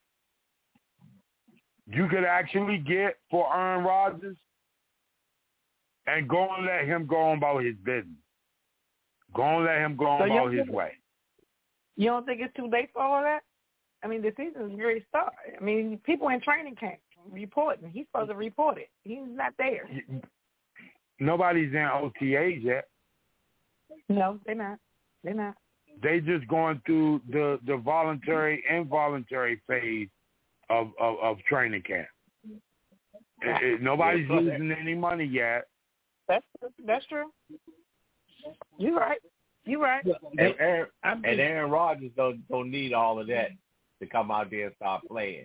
you could actually get for Aaron Rodgers and go and let him go on about his business. Go and let him go on about his way. You don't think it's too late for all that? I mean, the season's already started. I mean, people in training camp reporting. He's supposed to report it. He's not there. Nobody's in OTAs yet. No, they're not. They're not. They just going through the voluntary, involuntary phase of training camp. Nobody's losing any money yet. That's true. You're right. And Aaron Rodgers don't need all of that to come out there and start playing.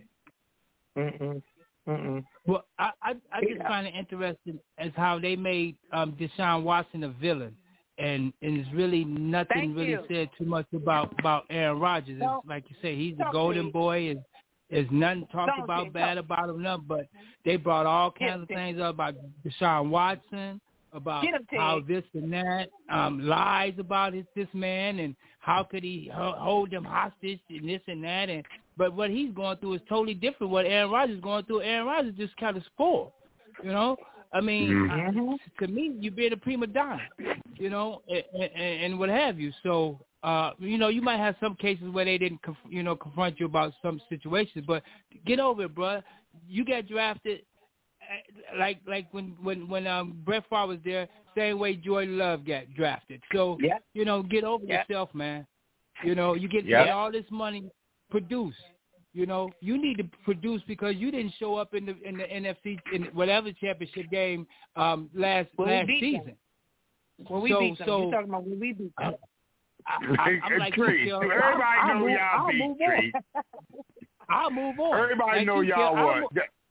Well, I just find it interesting as how they made Deshaun Watson a villain, and it's really nothing said too much about Aaron Rodgers. It's like you say, he's the golden boy. There's nothing talked about bad about him, but they brought all kinds of things up about Deshaun Watson, about how this and that, lies about this man, and how could he hold them hostage and this and that, and But what he's going through is totally different. What Aaron Rodgers is going through, Aaron Rodgers is just kind of spoiled. You know, I mean, to me, you're being a prima donna. You know, and what have you. So, you know, you might have some cases where they didn't, confront you about some situations, but get over it, bro. You got drafted. Like when Brett Favre was there, same way Jordan Love got drafted. So you know, get over yourself, man. You know, you get all this money, produce. You know, you need to produce because you didn't show up in the NFC in whatever championship game last season. When we beat them, you're talking about when we beat them. I'm like, Tree. Everybody know y'all beat Tree. I'll move on. Everybody know y'all what.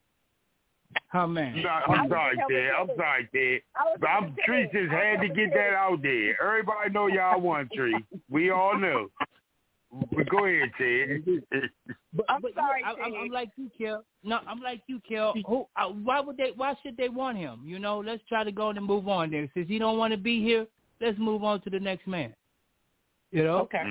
Oh, man. No, I'm sorry, Ted. But Tree just had to get that out there. Everybody know y'all won, Tree. We all know. But go ahead, Ted. I'm sorry, I'm like you, Kel. No, I'm like you, Kel. Why should they want him? You know, let's try to go and move on there. Since he don't want to be here, let's move on to the next man. You know? Okay.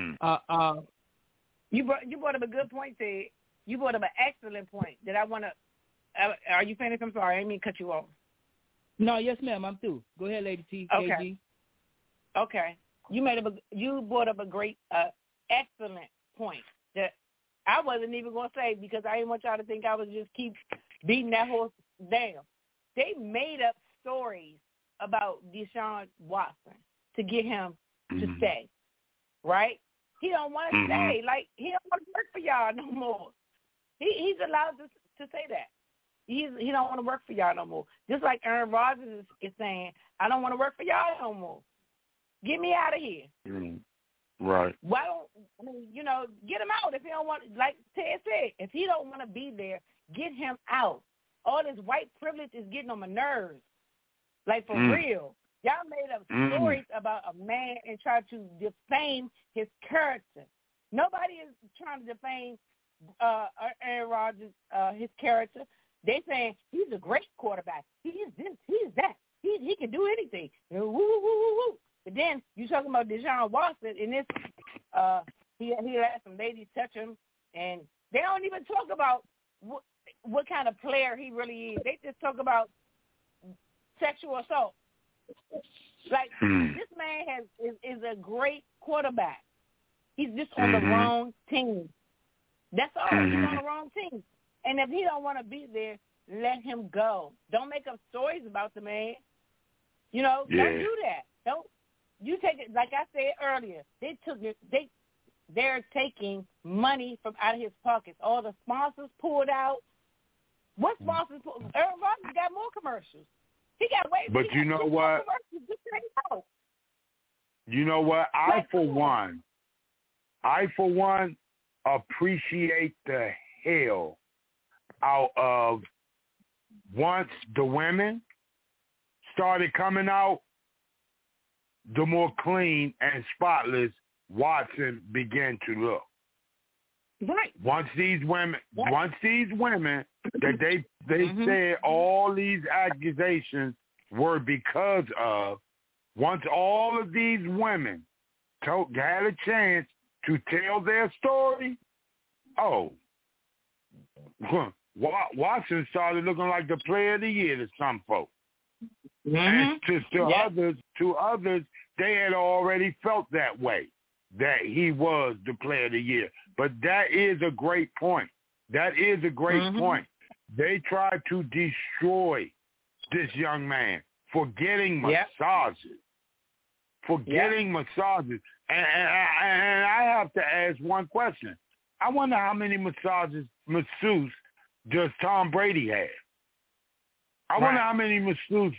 You brought up a good point, Ted. You brought up an excellent point that I want to. Are you finished? I'm sorry, I didn't mean to cut you off. No, yes, ma'am. I'm through. Go ahead, Lady T. Okay. KG. Okay. You brought up a great, excellent point that I wasn't even going to say because I didn't want y'all to think I was just keep beating that horse down. They made up stories about Deshaun Watson to get him to stay, right? He don't want to stay. Like, he don't want to work for y'all no more. He's allowed to say that. He don't want to work for y'all no more. Just like Aaron Rodgers is saying, I don't want to work for y'all no more. Get me out of here. Right. Why don't, get him out if he don't want, like Ted said, if he don't want to be there, get him out. All this white privilege is getting on my nerves. Like, for real. Y'all made up stories about a man and tried to defame his character. Nobody is trying to defame Aaron Rodgers, his character. They saying he's a great quarterback. He's this, he's that. He can do anything. Woo, woo, woo, woo, woo. But then you talking about Deshaun Watson, and this he let some ladies touch him, and they don't even talk about what kind of player he really is. They just talk about sexual assault. Like this man is a great quarterback. He's just on the wrong team. That's all. He's on the wrong team. And if he don't want to be there, let him go. Don't make up stories about the man. You know, don't do that. Don't you take it like I said earlier. They're taking money from out of his pockets. All the sponsors pulled out. What sponsors? Aaron Rodgers got more commercials. He got way. But you know what? You know what? I for one appreciate the hell out of once the women started coming out, the more clean and spotless Watson began to look. Right. Once these women that they said all these accusations were because of, once all of these women had a chance to tell their story, Watson started looking like the player of the year to some folks. And to others, they had already felt that way, that he was the player of the year. But that is a great point. Point. They tried to destroy this young man for getting massages. Massages. And I have to ask one question. I wonder how many massages, masseuse, does Tom Brady have? I wonder how many masseuse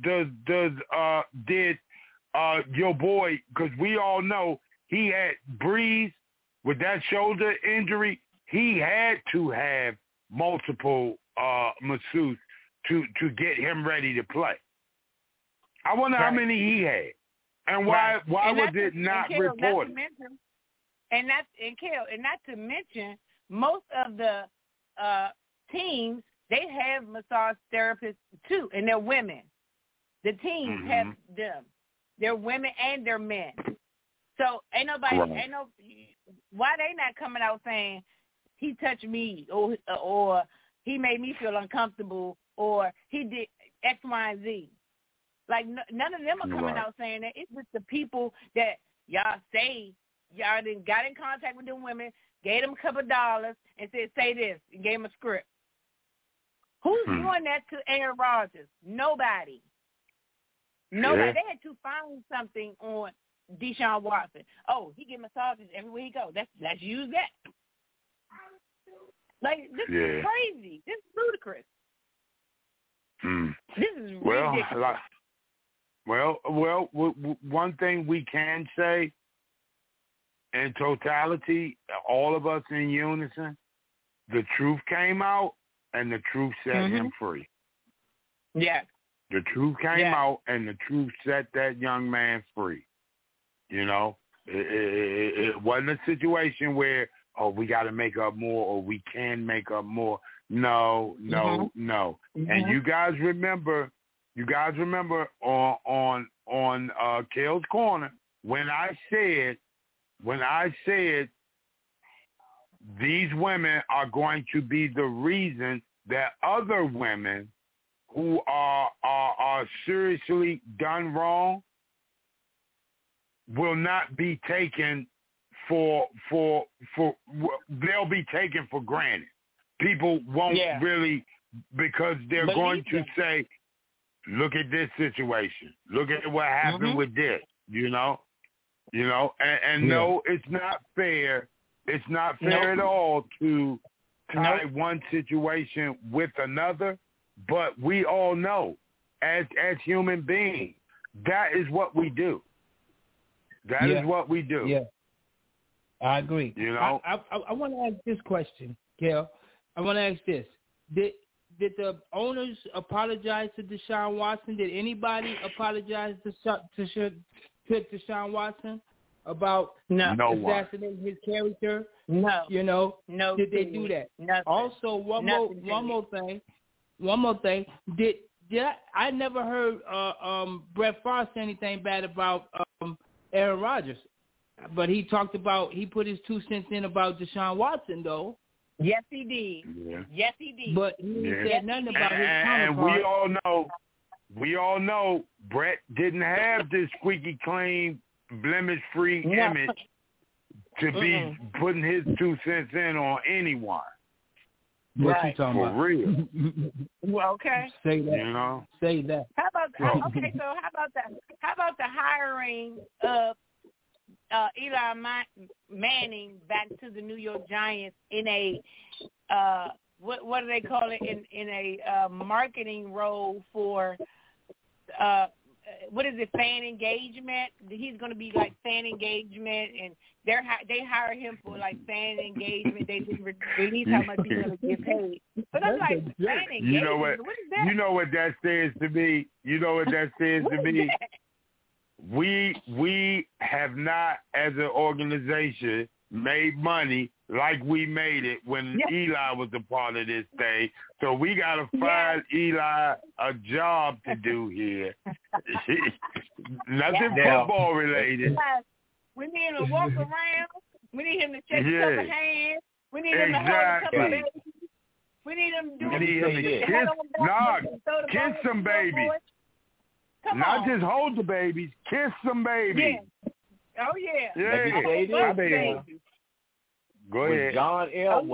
did your boy, because we all know he had Breeze with that shoulder injury. He had to have multiple masseuse to get him ready to play. I wonder how many he had, and why was it not reported? And not to mention, most of the teams, they have massage therapists too, and they're women. The teams have them. They're women and they're men. So why they not coming out saying he touched me, or he made me feel uncomfortable, or he did X, Y, and Z. Like, none of them are coming out saying that. It's just the people that y'all say y'all done got in contact with them women, gave them a couple of dollars, and said, say this, and gave them a script. Who's doing that to Aaron Rodgers? Nobody. Nobody. They had to find something on Deshaun Watson. Oh, he get massages everywhere he goes. Let's use that. Like, this is crazy. This is ludicrous. This is ridiculous. Well, one thing we can say in totality, all of us in unison, the truth came out and the truth set him free. Yeah. The truth came out and the truth set that young man free. You know, it wasn't a situation where, we got to make up more or we can make up more. No. And you guys remember on Kale's Corner when I said these women are going to be the reason that other women who are seriously done wrong will not be taken for they'll be taken for granted. People won't really, because they're going to say, look at this situation. Look at what happened with this, you know? And no, it's not fair. It's not fair at all to tie one situation with another, but we all know as human beings, that is what we do. That is what we do. Yeah. I agree. You know? I want to ask this question, Kel. I want to ask this. Did the owners apologize to Deshaun Watson? Did anybody apologize to Deshaun Watson about assassinating his character? No. You know? No. Did they do that? Nothing. Also, one more thing. I never heard Brett Favre say anything bad about Aaron Rodgers, but he put his 2 cents in about Deshaun Watson, though. Yes, he did. Yeah. Yes, he did. But he said nothing about his and counterpart. we all know Brett didn't have this squeaky clean, blemish-free image to be putting his 2 cents in on anyone. What you talking about? For real. Well, okay. Say that. You know? Say that. How about how about the hiring of Eli Manning back to the New York Giants in a what do they call it, in a marketing role for what is it, fan engagement? He's going to be like fan engagement, and they hire him for like fan engagement. They didn't release how much he's going to get paid. But I'm like, fan engagement. You know what? What is that? You know what that says to me. You know what that says to me. We have not, as an organization, made money like we made it when Eli was a part of this thing. So we got to find Eli a job to do here. Nothing football related. We need him to walk around. We need him to shake a couple hands. We need him to hold a couple babies. We need him to kiss some babies. Not just hold the babies, kiss some babies. Yeah. Oh, yeah. Go ahead. When John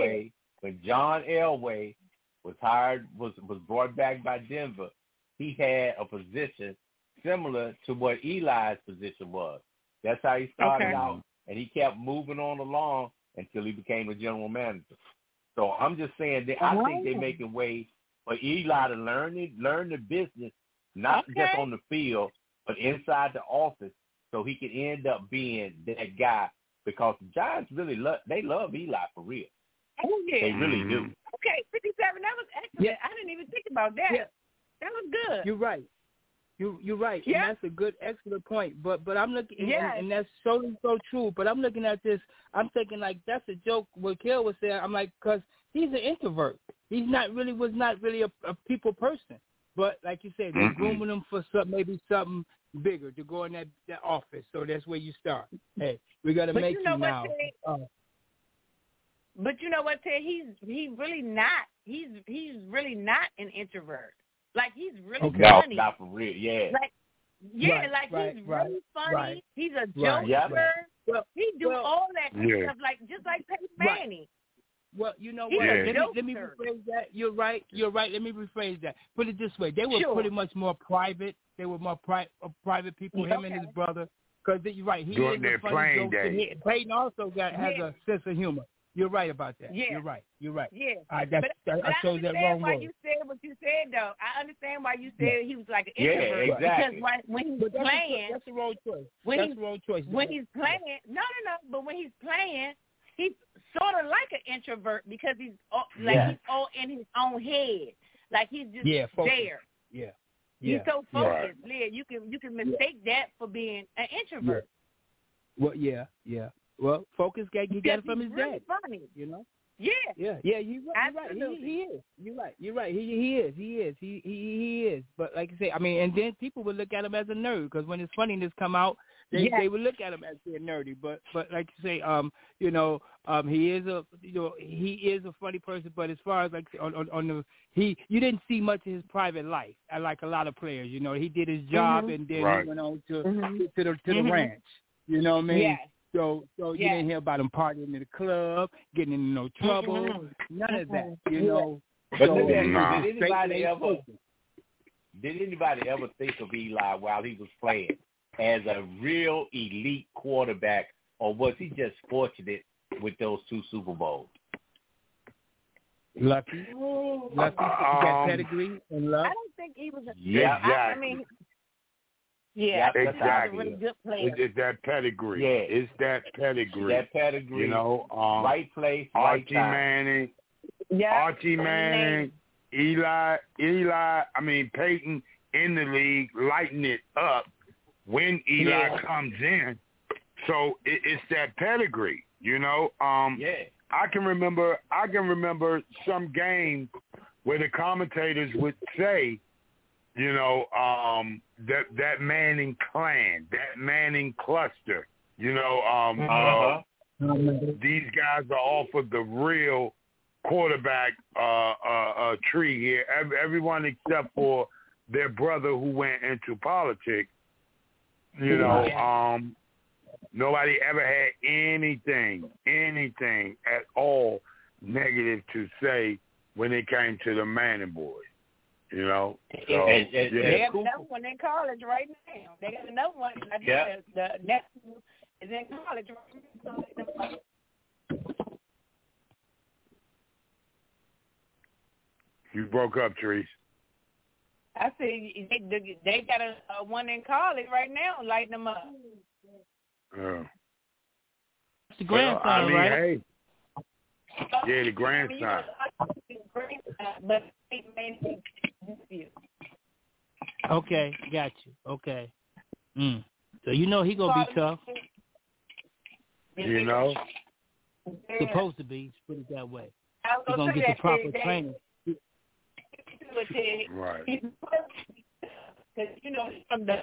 Elway was hired, was brought back by Denver, he had a position similar to what Eli's position was. That's how he started out, and he kept moving on along until he became a general manager. So I'm just saying that I think they're making ways for Eli to learn the business, not just on the field, but inside the office, so he can end up being that guy. Because the Giants really love Eli for real. Oh, yeah. They really do. Okay, 57, that was excellent. Yeah. I didn't even think about that. Yeah. That was good. You're right. You're right. Yeah. And that's a good, excellent point. But I'm looking, and that's so true. But I'm looking at this, I'm thinking like that's a joke. What Kel was saying, I'm like, because he's an introvert. Was not really a people person. But like you said, they're grooming him for something bigger to go in that office. So that's where you start. Hey, we got to make you now. But you know what, Ted? He's really not. He's really not an introvert. Like he's really funny. No, not for real. Yeah. Like he's really funny. Right. He's a joker. Well, he do all that stuff like just like Peyton Manning. Well, you know what? Let me rephrase that. You're right. Let me rephrase that. Put it this way: they were pretty much more private. They were more private people. Him and his brother. Because you're right. He During is a their funny playing joke. days. Peyton also has a sense of humor. You're right about that. Yeah. You're right. Yeah. I chose that wrong I understand why word. you said what you said, though. I understand why you said he was like an introvert. Yeah, exactly. Because when he's playing, that's the wrong choice. That's the wrong choice. When he's playing, no. But when he's playing, he's sort of like an introvert because he's he's all in his own head. Like he's just there. Yeah. He's so focused. Yeah. You can mistake that for being an introvert. Well, yeah. Well, focus he got it from his really dad. Funny. You know. Yeah. You're right. He is. You're right. He is. But like I say, I mean, and then people would look at him as a nerd because when his funniness come out, they would look at him as being nerdy. But like you say, he is a funny person. But as far as like you didn't see much of his private life. Like a lot of players, you know, he did his job and then he went on to the ranch. You know what I mean? Yeah. So you didn't hear about him partying in the club, getting in no trouble, none of that, you know. But did anybody ever think of Eli while he was playing as a real elite quarterback, or was he just fortunate with those 2 Super Bowls? Lucky, got pedigree and luck. I don't think he was. I mean. Yeah, exactly. Really good player. It's that pedigree. Yeah. It's that pedigree. You know, right place, Archie right time. Manning. Yeah. Archie Manning, Peyton in the league, lighting it up when Eli comes in. So it's that pedigree, you know. I can remember some games where the commentators would say, you know, that Manning clan, that Manning cluster, you know, these guys are off of the real quarterback tree here. Everyone except for their brother who went into politics, you know, nobody ever had anything at all negative to say when it came to the Manning boys. You know, so, they have another one in college right now. They got another one. The nephew is in college right now. You broke up, Therese. I said they got a one in college right now, lighting them up. It's the grandson, right? Hey. Yeah, the grandson. But okay, got you. Okay. So you know he gonna be tough. You know? Supposed to be, put it that way. He's gonna get the proper training. Right. Because you know from the.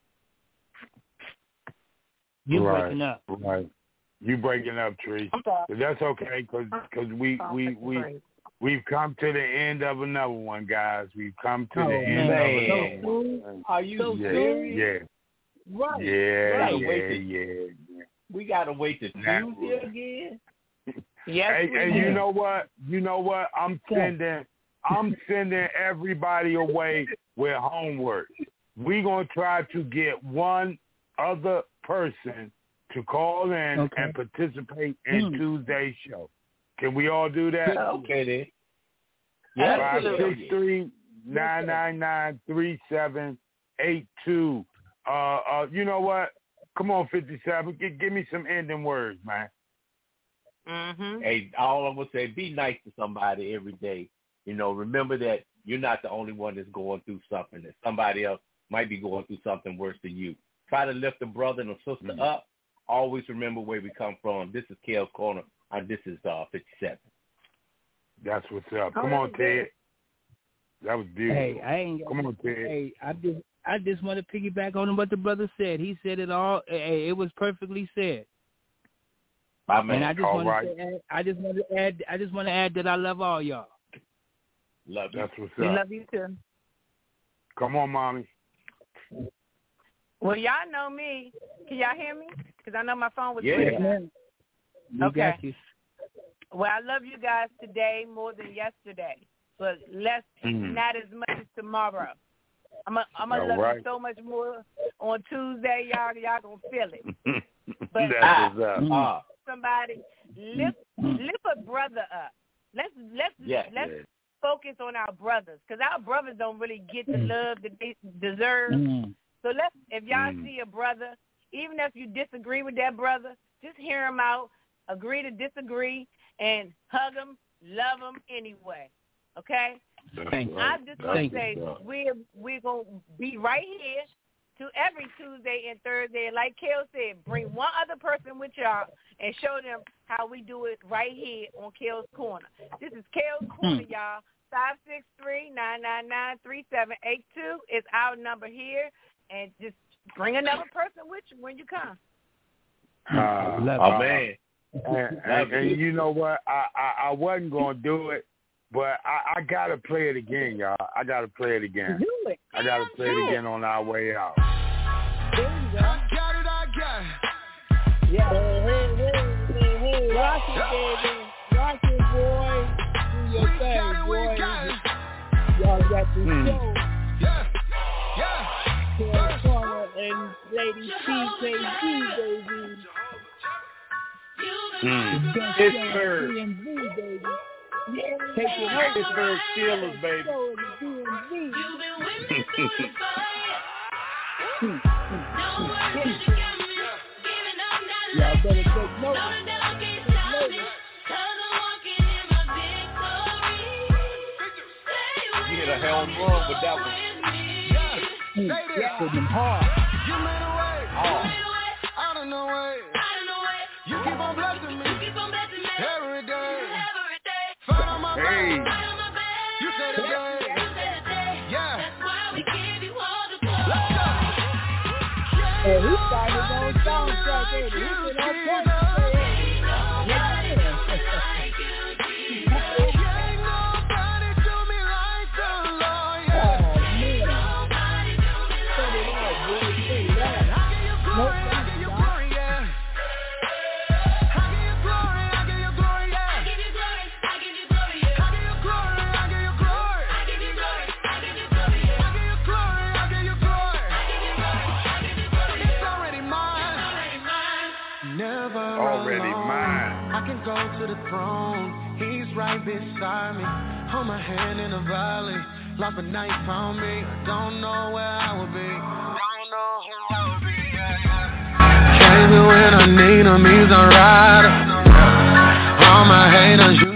You breaking up. Right. You breaking up, Therese. But that's okay, because we've come to the end of another one, guys. We've come to the end of another one. Are you serious? Yeah. Right. Yeah. We gotta wait to Tuesday again. Yes. Hey, you know what? I'm sending everybody away with homework. We're gonna try to get one other person to call in and participate in Tuesday's show. Can we all do that? Okay then. Yeah. 563-999-3782. You know what? Come on, 57. Give me some ending words, man. Mm-hmm. Hey, all I'm gonna say, be nice to somebody every day. You know, remember that you're not the only one that's going through something. That somebody else might be going through something worse than you. Try to lift a brother and a sister up. Always remember where we come from. This is Kel's Corner, and this is 57. That's what's up. Come on, Ted. That was beautiful. Hey, Come on, Ted. Hey, I just want to piggyback on what the brother said. He said it all. Hey, it was perfectly said. My man. And I just want to add that I love all y'all. Love you. That's what's We up. love you too. Come on, mommy. Well, y'all know me. Can y'all hear me? Because I know my phone was Yeah. breaking. We Okay. got you. Well, I love you guys today more than yesterday, but not as much as tomorrow. I'm gonna love you so much more on Tuesday. Y'all gonna feel it. But That's what's up. somebody lift a brother up. Let's focus on our brothers, because our brothers don't really get the love that they deserve. So if y'all see a brother, even if you disagree with that brother, just hear him out, agree to disagree, and hug him, love him anyway. Okay? I just want to say we're going to be right here to every Tuesday and Thursday. Like Kel said, bring one other person with y'all and show them how we do it right here on Kel's Corner. This is Kel's Corner, y'all. 563-999-3782 is our number here. And just bring another person with you when you come. Man. And you know what? I wasn't going to do it, but I got to play it again, y'all. I got to play it again. Do it. I got to play it again on our way out. There you go. I got it. Yeah. Hey, rock it, baby. Rock it, boy. Do your thing, boy. Y'all got the show. Yeah. Kel Corner and Lady CKG, baby. Pittsburgh. DMV, baby. Yeah. Take it home. Pittsburgh Steelers, baby. Show in the DMV. Y'all better take notes. You hit a home run with that one. Yeah, for them hard. You made a way. Out of no way. You keep on blessing me. Every day. Fight on my back. You said it, yeah. Let's go. And he started his own soundtrack, ain't he? He been on point. Ain't nobody do me like the Lord, yeah. Already mine. I can go to the throne. He's right beside me. Hold my hand in the valley. Lost a night, found me. Don't know where I would be. Don't know who I would be. Came here when I need him. He's a rider. All my haters, you